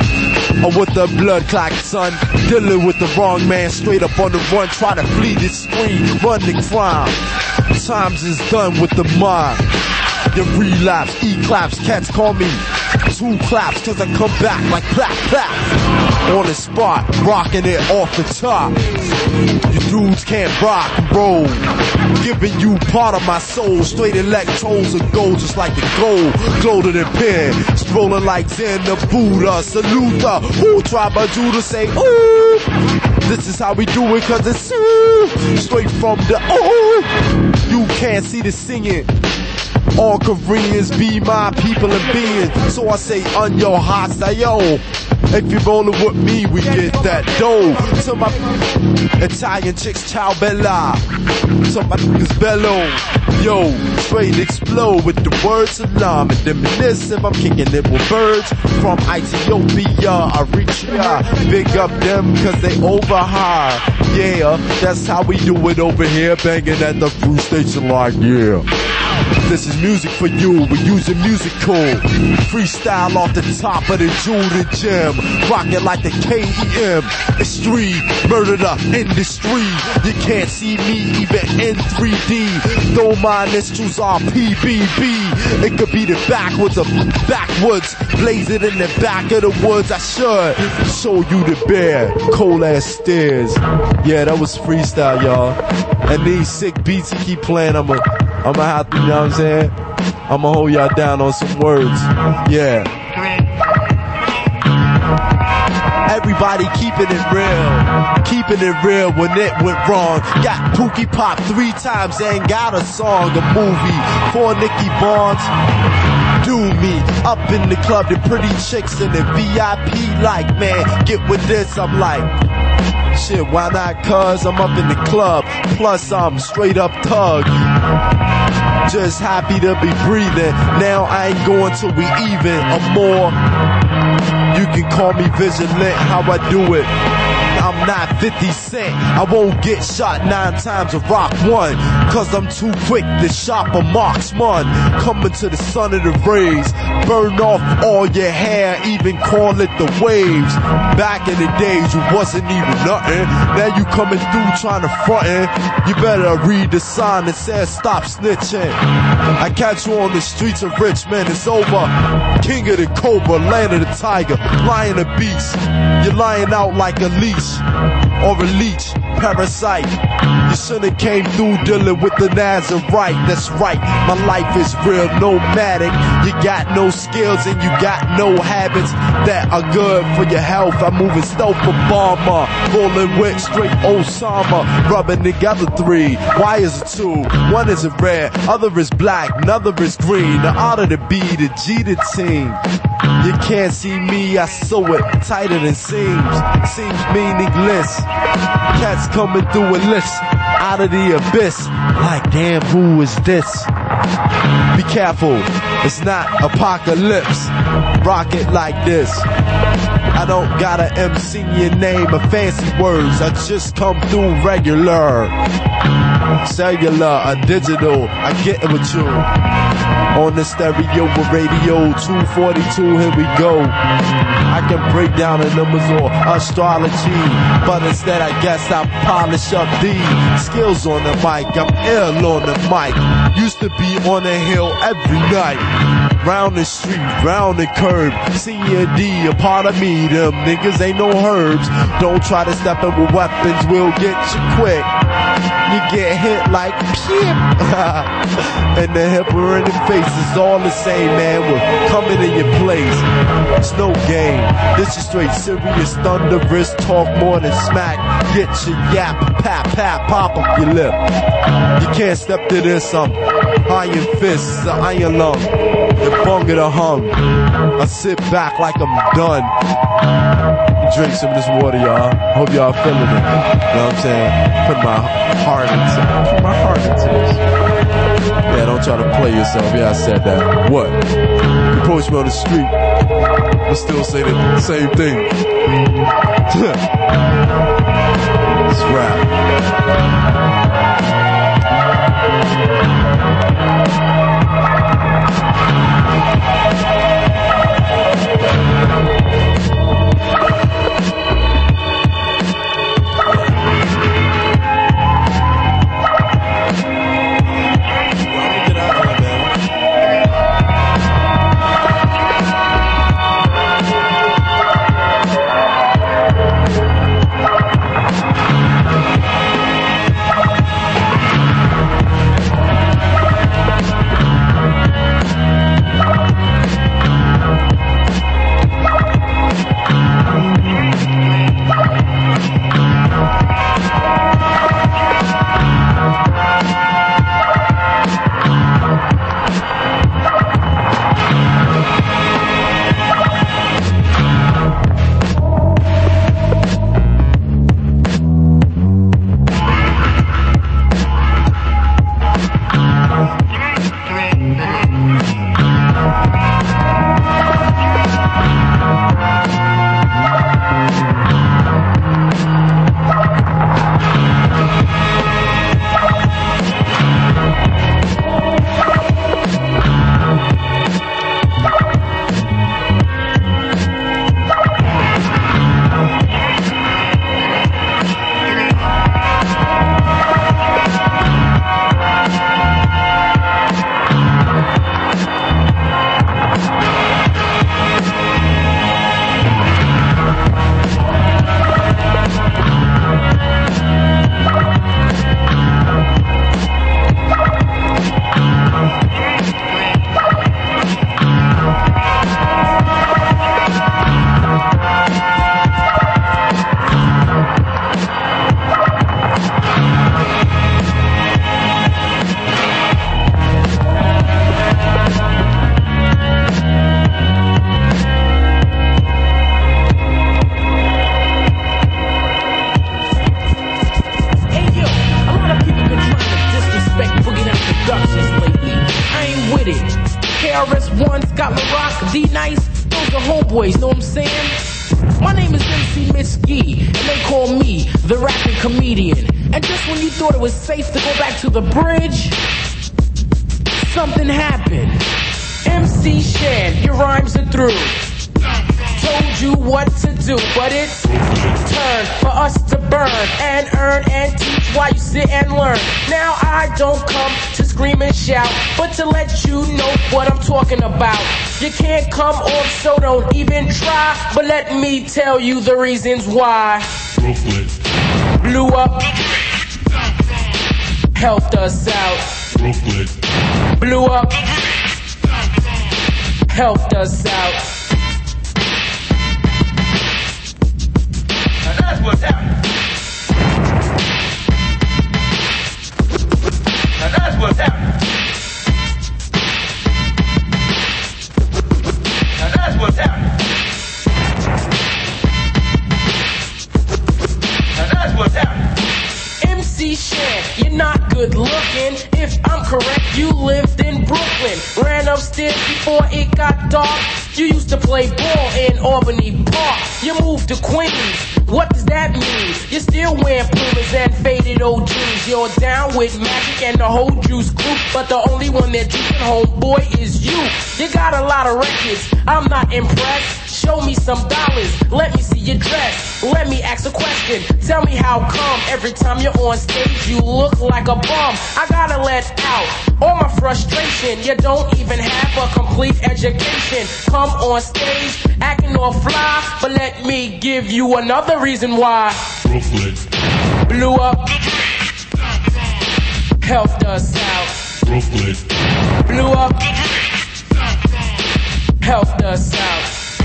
Speaker 19: Or with the blood clot, son. Dealing with the wrong man, straight up on the run. Try to flee the screen, run the crime. Times is done with the mind. You relapse, E-claps, cats call me two claps, cause I come back like clap, clap. On the spot, rocking it off the top. You dudes can't rock and roll. Giving you part of my soul. Straight electrodes of gold, just like the gold. Glowed in pen, strolling like Zen the Buddha. Salute the who tried by Judah say, ooh. This is how we do it, cause it's ooh. Straight from the ooh. You can't see the singing. All Koreans be my people and beings. So I say, on your hostile. If you're rolling with me, we get that dough. To my Italian chicks, ciao bella. To my niggas bellow. Yo, straight explode with the words alarm and reminisce if I'm kicking it with birds from Ethiopia, Eritrea. Big up them cause they overhire. Yeah, that's how we do it over here, banging at the food station like yeah. This is music for you, we're using music cool. Freestyle off the top of the Jordan gym. Rockin' like the K E M. Extreme, murder the industry. You can't see me even in three D. Though my initials are P B B. It could be the backwards of backwoods. Blaze it in the back of the woods. I should show you the bear. Cold ass stairs. Yeah, that was freestyle, y'all. And these sick beats you keep playing, I'ma I'ma have to, you know what I'm saying? I'ma hold y'all down on some words. Yeah. Everybody keeping it real. Keeping it real when it went wrong. Got Pookie Pop three times, ain't got a song, a movie. For Nicky Barnes. Do me up in the club, the pretty chicks in the V I P like, man, get with this, I'm like, shit, why not, cuz I'm up in the club, plus I'm straight up thug, just happy to be breathing, now I ain't going till we even, or more, you can call me vigilant, how I do it, I'm not fifty cent. I won't get shot nine times a rock one, cause I'm too quick to shop a marksman. Coming to the sun of the rays, burn off all your hair, even call it the waves. Back in the days you wasn't even nothing, now you coming through trying to frontin'. You better read the sign that says stop snitching. I catch you on the streets of Richmond, it's over. King of the cobra, land of the tiger, lion of beast. You're lying out like a leash or a leech, parasite. You should've came through dealing with the Nazarite. That's right, my life is real nomadic. You got no skills and you got no habits that are good for your health. I'm moving stealth Obama, rolling with straight Osama, rubbing together three. Why is it two? One is red, other is black, another is green. The R to the B, the G to team. You can't see me, I sew it tighter than seams. Seems meaningless. Cats coming through a list out of the abyss. Like, damn, who is this? Be careful, it's not apocalypse. Rock it like this. I don't gotta M C your name or fancy words. I just come through regular. Cellular or digital, I get it with you. On the stereo or radio, two forty-two, here we go. I can break down the numbers or astrology, but instead I guess I polish up the skills on the mic. I'm ill on the mic. Used to be on the hill every night. Round the street, round the curb, C and D, a part of me. Them niggas ain't no herbs. Don't try to step in with weapons, we'll get you quick. You get hit like pew. And the hip or in the face is all the same, man. We're coming in your place. It's no game. This is straight serious thunderous talk more than smack. Get your yap, pap, pap, pop up your lip. You can't step to this, I'm iron fists, the iron lung, the bung of the hung. I sit back like I'm done. Drink some of this water, y'all. Hope y'all feeling it. You know what I'm saying? Put my heart into Put my heart into this. Yeah, don't try to play yourself. Yeah, I said that. What? You approach me on the street, I still say the same thing. It's rap.
Speaker 14: K R S One's got Larock, D-Nice, those are homeboys, know what I'm saying?
Speaker 3: My name is M C Miski, and they call me the rapping comedian. And just when you thought it was safe to go back to the bridge, something happened. M C Shan, your rhymes are through. Told you what to do, but it's turn for us to burn and earn and teach while you sit and learn. Now I don't come to scream and shout, but to let you know what I'm talking about. You can't come off, so don't even try, but let me tell you the reasons why. Brooklyn blew up, helped us out. Brooklyn blew up, helped us out.
Speaker 11: That's what's happening. Now that's what's happening. Now that's what's happening. Now that's what's happening.
Speaker 3: M C Shan, you're not good looking. If I'm correct, you lived in Brooklyn. Ran upstairs before it got dark. You used to play ball in Albany Park. You moved to Queens. What does that mean? You're still wearing Pumas and faded old jeans. You're down with Magic and the whole Juice Crew, but the only one that juicing, homeboy, is you. You got a lot of records, I'm not impressed. Show me some dollars, let me see your dress. Let me ask a question, tell me how come every time you're on stage you look like a bum. I gotta let out all my frustration. You don't even have a complete education. Come on stage, acting all fly, but let me give you another reason why. Brooklyn blew up, helped us out. Brooklyn blew up, helped us out.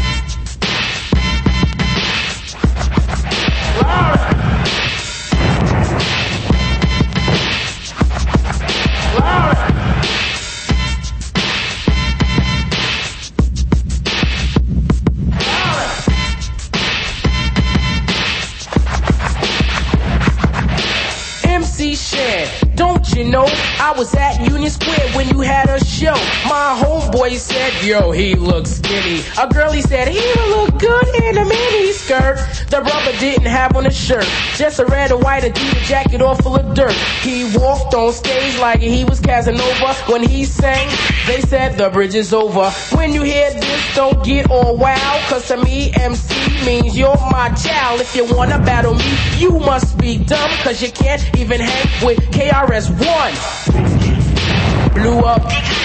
Speaker 3: M C Shan, don't you know I was at Union Square when you had a show. My homeboy said, yo, he looks skinny. A girlie said he would look good in a mini skirt. The brother didn't have on a shirt, just a red and white Adidas jacket all full of dirt. He walked on stage like he was Casanova. When he sang, they said the bridge is over. When you hear this, don't get all wild, cause to me M C means you're my child. If you wanna battle me, you must be dumb, cause you can't even hang with K R S One. Blew up,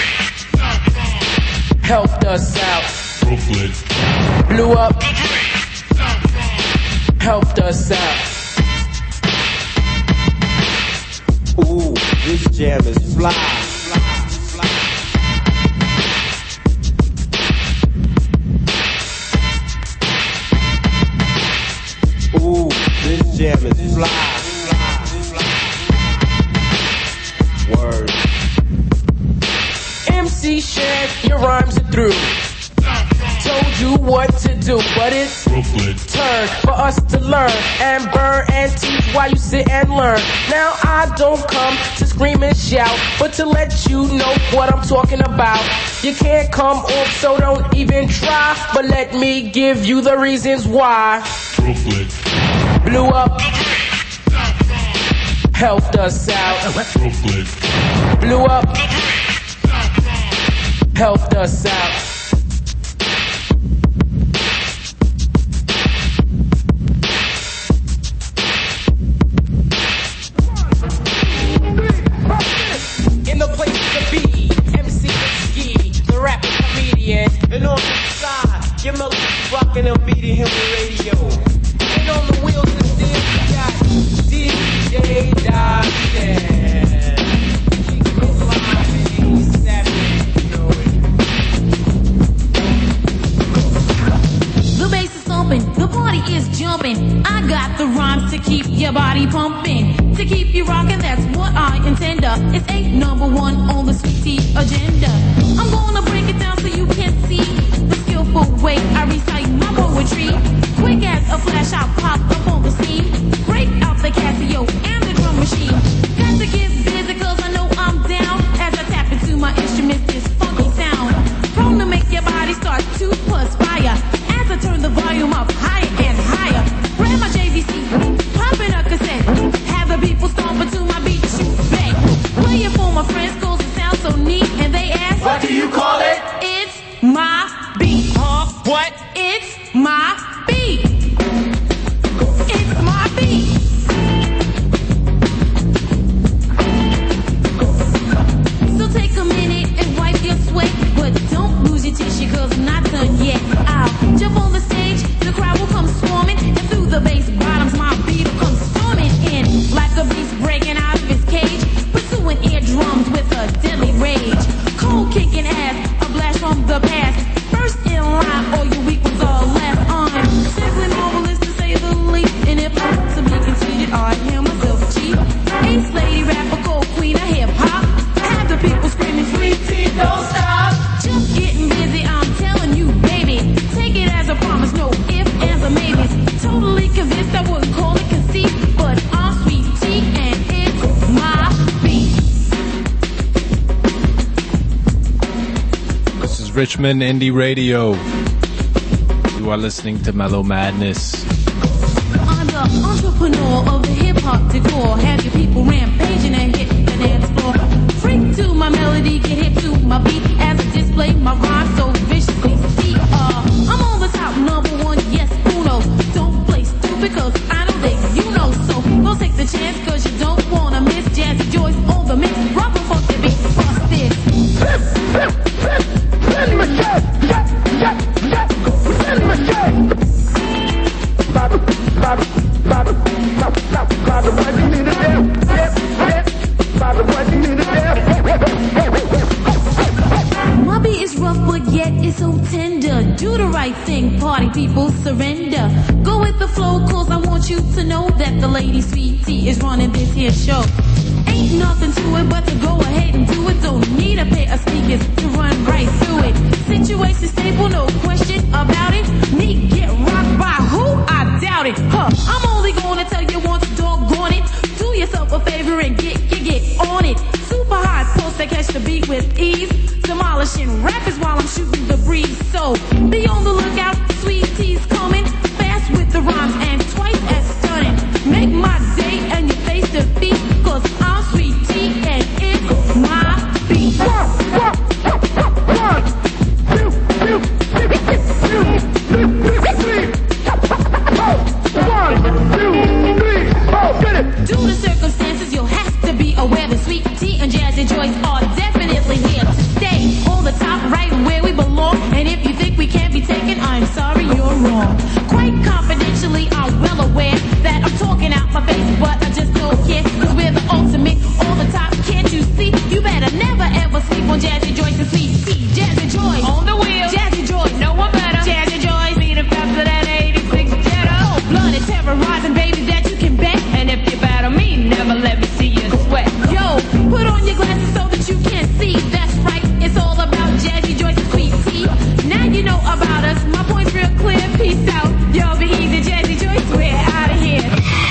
Speaker 3: helped us out. Brooklyn blew up, helped us out.
Speaker 6: Ooh, this jam is fly. Ooh, this jam is fly. Word.
Speaker 3: M C Shan, your rhymes are through. Told you what to do, but it's Brooklyn turn for us to learn and burn and teach while you sit and learn. Now I don't come to scream and shout, but to let you know what I'm talking about. You can't come off, so don't even try, but let me give you the reasons why. Brooklyn blew up, helped us out. Brooklyn blew up, helped us out. In the place to be, M C Ski, the rapping comedian.
Speaker 6: And on the side, your melody rocking and beating him with radio.
Speaker 3: And on the wheels of steel, we got D J Dawson.
Speaker 23: The bass is thumping, the party is jumping. I got the rhymes to keep your body pumping. To keep you rocking, that's what I intend. It's ain't number one on the sweet tea agenda. I'm gonna break it down so you can see the skillful way I recite my poetry. Quick as a flash, I'll pop up on the scene. Break out the Casio and the drum machine. Got to get busy cause I know I'm down as I tap into my instruments, this funky sound. Prone to make your body start to perspire as I turn the volume up higher.
Speaker 7: Richmond Indie Radio. You are listening to Mellow Madness.
Speaker 23: I'm the entrepreneur of the hip-hop decor. Have your people rampaging and hit the dance floor. Freak to my melody, get hip to my beat as I display my rhyme so viciously. See, uh, I'm on the top, number one, yes, uno. Don't play stupid cause I know that you know. So don't take the chance cause you don't wanna miss Jazzy Joyce on the mix. Rock and funk the beat, bust this. My beat is rough, but yet it's so tender. Do the right thing, party people, surrender. Go with the flow, cause I want you to know that the lady Sweet Tea is running this here show. Ain't nothing to it but to go ahead and do it. Don't need a pair of sneakers to run right through it. Situation stable, no question about it. Me get rocked by who? I doubt it. Huh, I'm only gonna tell you once, doggone it. Do yourself a favor and get, get, get on it. Super hot post to catch the beat with ease. Demolishing rappers while I'm shooting the breeze. So be on the lookout, Sweet Tea's coming. Fast with the rhymes and twice as stunning. Make my day and your face to beat. Cause I'm Sweet Tea and it's my beat. One, one, one, two, two, three, one, two, three, four, get it. Due to circumstances, you'll have to be aware that Sweet Tea and Jazzy Joyce are definitely here to stay on the top, right where we belong. And if you think we can't be taken, I'm sorry, you're wrong. Quite confidentially, I'm well aware that I'm talking out my face, but I just don't care. Cause we're the ultimate, on the top, can't you see? You better never ever sleep on Jazzy Joyce and Sweet Tea. Jazzy Joyce on the wheel, Jazzy Joyce, no one better. Jazzy Joyce, be the faster than eighty-six Jetta. Cold blooded, terrorizing babies that you can bet. And if you battle me, never let me see you sweat. Yo, put on your glasses so that you can see. That's right, it's all about Jazzy Joyce and Sweet Tea. Now you know about us, my point's real clear. Peace out, yo, be easy, Jazzy Joyce, we're out of here.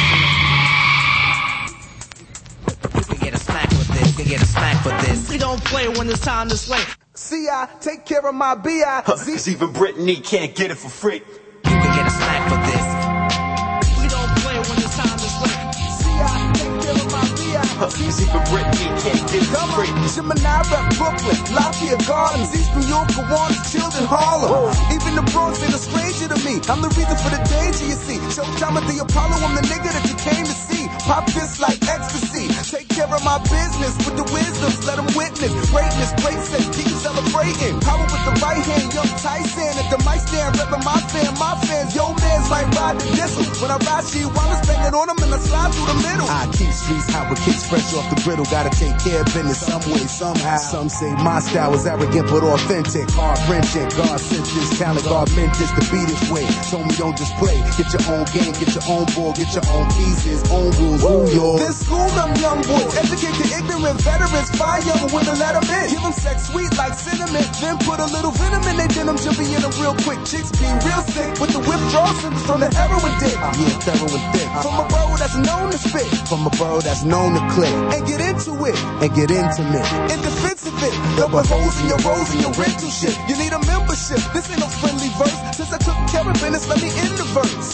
Speaker 8: Get a smack with this, get a smack with this.
Speaker 6: We don't play when it's time to swing.
Speaker 10: See, I take care of my B I
Speaker 6: Cause even Brittany can't get it for free.
Speaker 8: You can get a smack with this.
Speaker 6: We don't play when it's time to swing.
Speaker 10: See, I take care of my B I
Speaker 6: Cause even Brittany can't get it for free.
Speaker 10: Gemini rep Brooklyn, Lafayette Gardens, East New York, Kiwanis, Children, Harlem. Even the Bronx ain't a stranger to me. I'm the reason for the danger, you see. Showtime at the Apollo, I'm the nigga that you came to see. Pop this like ecstasy. Take care of my business with the wisdoms. Let them witness greatness, great set, keep celebrating. Power with the right hand, young Tyson. At the mic stand, repping my fan, my fans. Yo, mans might ride the diesel. When I ride, she wanna banging on them and I slide through the middle. I keep streets hot with kicks fresh off the griddle. Gotta take care of business some way, somehow. Some say my style is arrogant but authentic. Hard wrenching. God sent this talent, God meant this to be this way. Told me don't just play. Get your own game, get your own ball, get your own pieces, own rules, rule yours. This school them young boys, educate the ignorant veterans. Fire young women, let them in. Give them sex sweet like cinnamon. Then put a little venom in their denim, jumping in them real quick. Chicks be real sick with the withdrawal symptoms from the heroin dick. Yeah, heroin dick. From a bro that's known to spit. From a bro that's known to click. And get into it, and get intimate. In defense of it, they'll put holes in your rolls and your rental shit. You need a membership, this ain't no friendly verse. Since I took care of business, let me end the verse.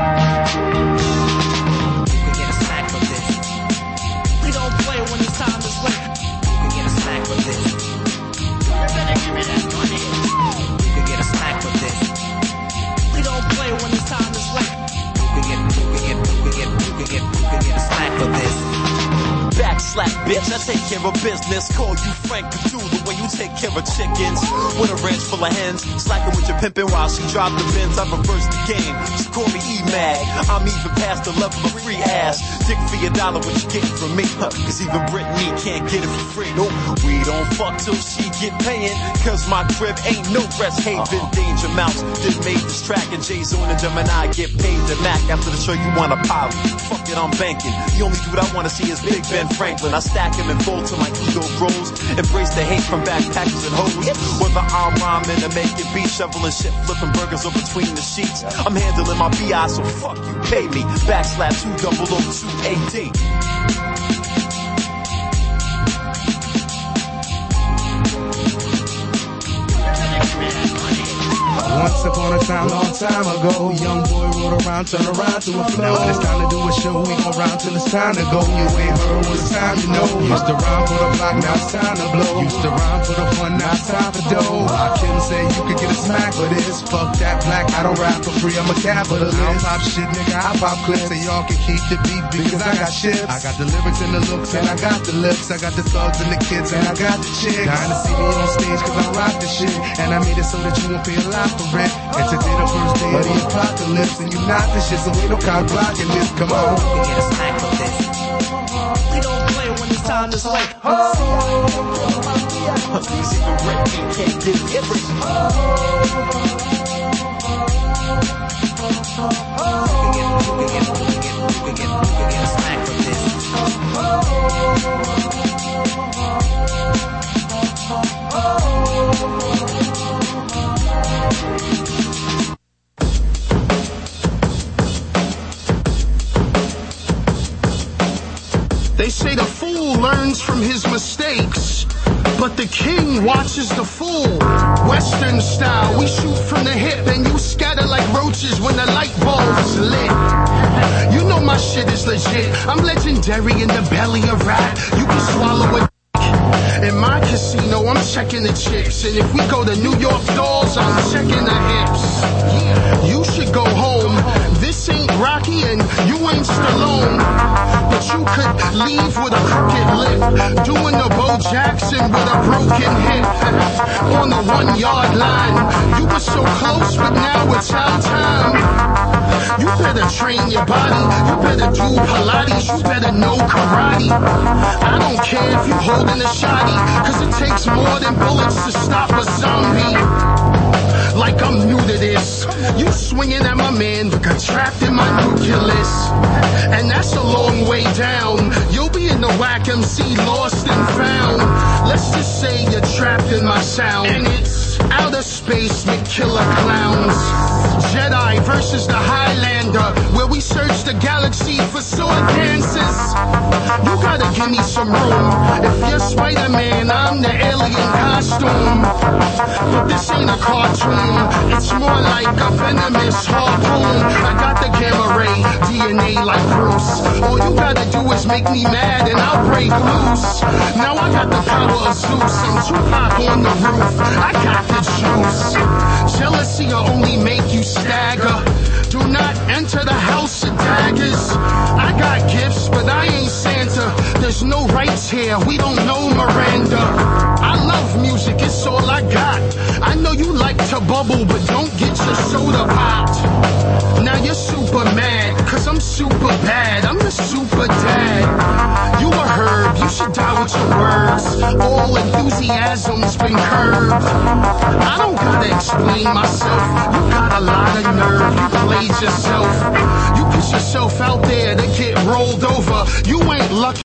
Speaker 8: You can get a smack with this.
Speaker 6: We don't play when it's time to swing.
Speaker 8: You can get a smack with this.
Speaker 6: You better give me that money.
Speaker 8: You can get a smack with this.
Speaker 6: We don't play when it's time to swing.
Speaker 8: You can get, you can get, you can get, you can get, you can get a smack with this.
Speaker 6: Back slap, bitch, I take care of business. Call you Frank Petula when you take care of chickens. With a ranch full of hens, slacking with your pimpin' while she dropped the bins. I reverse the game, she call me E-Mag. I'm even past the level of free ass. Dick for your dollar, what you getting from me? Huh, cause even Brittany can't get it for free. No, we don't fuck till she get paying. Cause my crib ain't no rest haven. Danger Mouse did make this track, and J-Zone and Gemini get paid to Mac. After the show you want a poly. Fuck it, I'm banking. The only dude I wanna see is Big Ben Franklin. I stack him and fold till my ego grows. Embrace the hate from backpackers and hoes. Whether I'm rhyming or making beats, shoveling shit, flipping burgers up between the sheets. I'm handling my B I, so fuck you, pay me. Backslash two double O two A D.
Speaker 12: Once upon a time, long time ago, young boy rode around, turn around to a flow. Now when it's time to do a show, we gon' round till it's time to go. You ain't heard what it's time to know. Used to rhyme for the block, now it's time to blow. Used to rhyme for the fun, now it's time for dough. I couldn't say you could get a smack for this. Fuck that black, I don't rap for free, I'm a capitalist. I don't pop shit, nigga, I pop clips. So y'all can keep the beat because I got shit. I got the lyrics and the looks and I got the lips. I got the thugs and the kids and I got the chicks. Dying to see me on stage cause I rock the shit. And I made it so that you won't pay a lot for rent. And today the first day of the apocalypse. And you not the shit, so ain't no cop blocking this. Come on. We get a smack for this.
Speaker 5: We don't play when it's time to slay. Easy to rip, you can't do everything. We get, we get, we get, we get, we get a smack for this.
Speaker 13: They say the fool learns from his mistakes, but the king watches the fool. Western style, we shoot from the hip, and you scatter like roaches when the light bulb's lit. You know my shit is legit. I'm legendary in the belly of rap. You can swallow a in my casino, I'm checking the chips. And if we go to New York Dolls, I'm checking the hips. You should go home. This ain't Rocky and you ain't Stallone. But you could leave with a crooked lip, doing the Bo Jackson with a broken hip. On the one yard line, you were so close, but now it's our time. You better train your body, you better do Pilates, you better know karate. I don't care if you holding a shotty, cause it takes more than bullets to stop a zombie. Like I'm new to this. You swinging at my man, but got trapped in my nucleus. And that's a long way down. You'll be in the whack M C, lost and found. Let's just say you're trapped in my sound. And it's outer space with killer clowns. Jedi versus the Highlander, where we search the galaxy for sword dances. You gotta give me some room. If you're Spider-Man, I'm the alien costume. But this ain't a cartoon, it's more like a venomous harpoon. I got the gamma ray, D N A like Bruce. All you gotta do is make me mad and I'll break loose. Now I got the power of Zeus, I'm Tupac on the roof. I got the juice. Jealousy will only make you stagger. Do not enter the house of daggers. I got gifts, but I ain't Santa. There's no rights here, we don't know Miranda. I love music, it's all I got. I know you like to bubble, but don't get your soda popped. Now you're super mad, cause I'm super bad. I'm the super dad. You a herb, you should die with your words. All enthusiasm's been curbed. I don't gotta explain myself. You got a lot of nerve, you played yourself. You put yourself out there to get rolled over. You ain't lucky.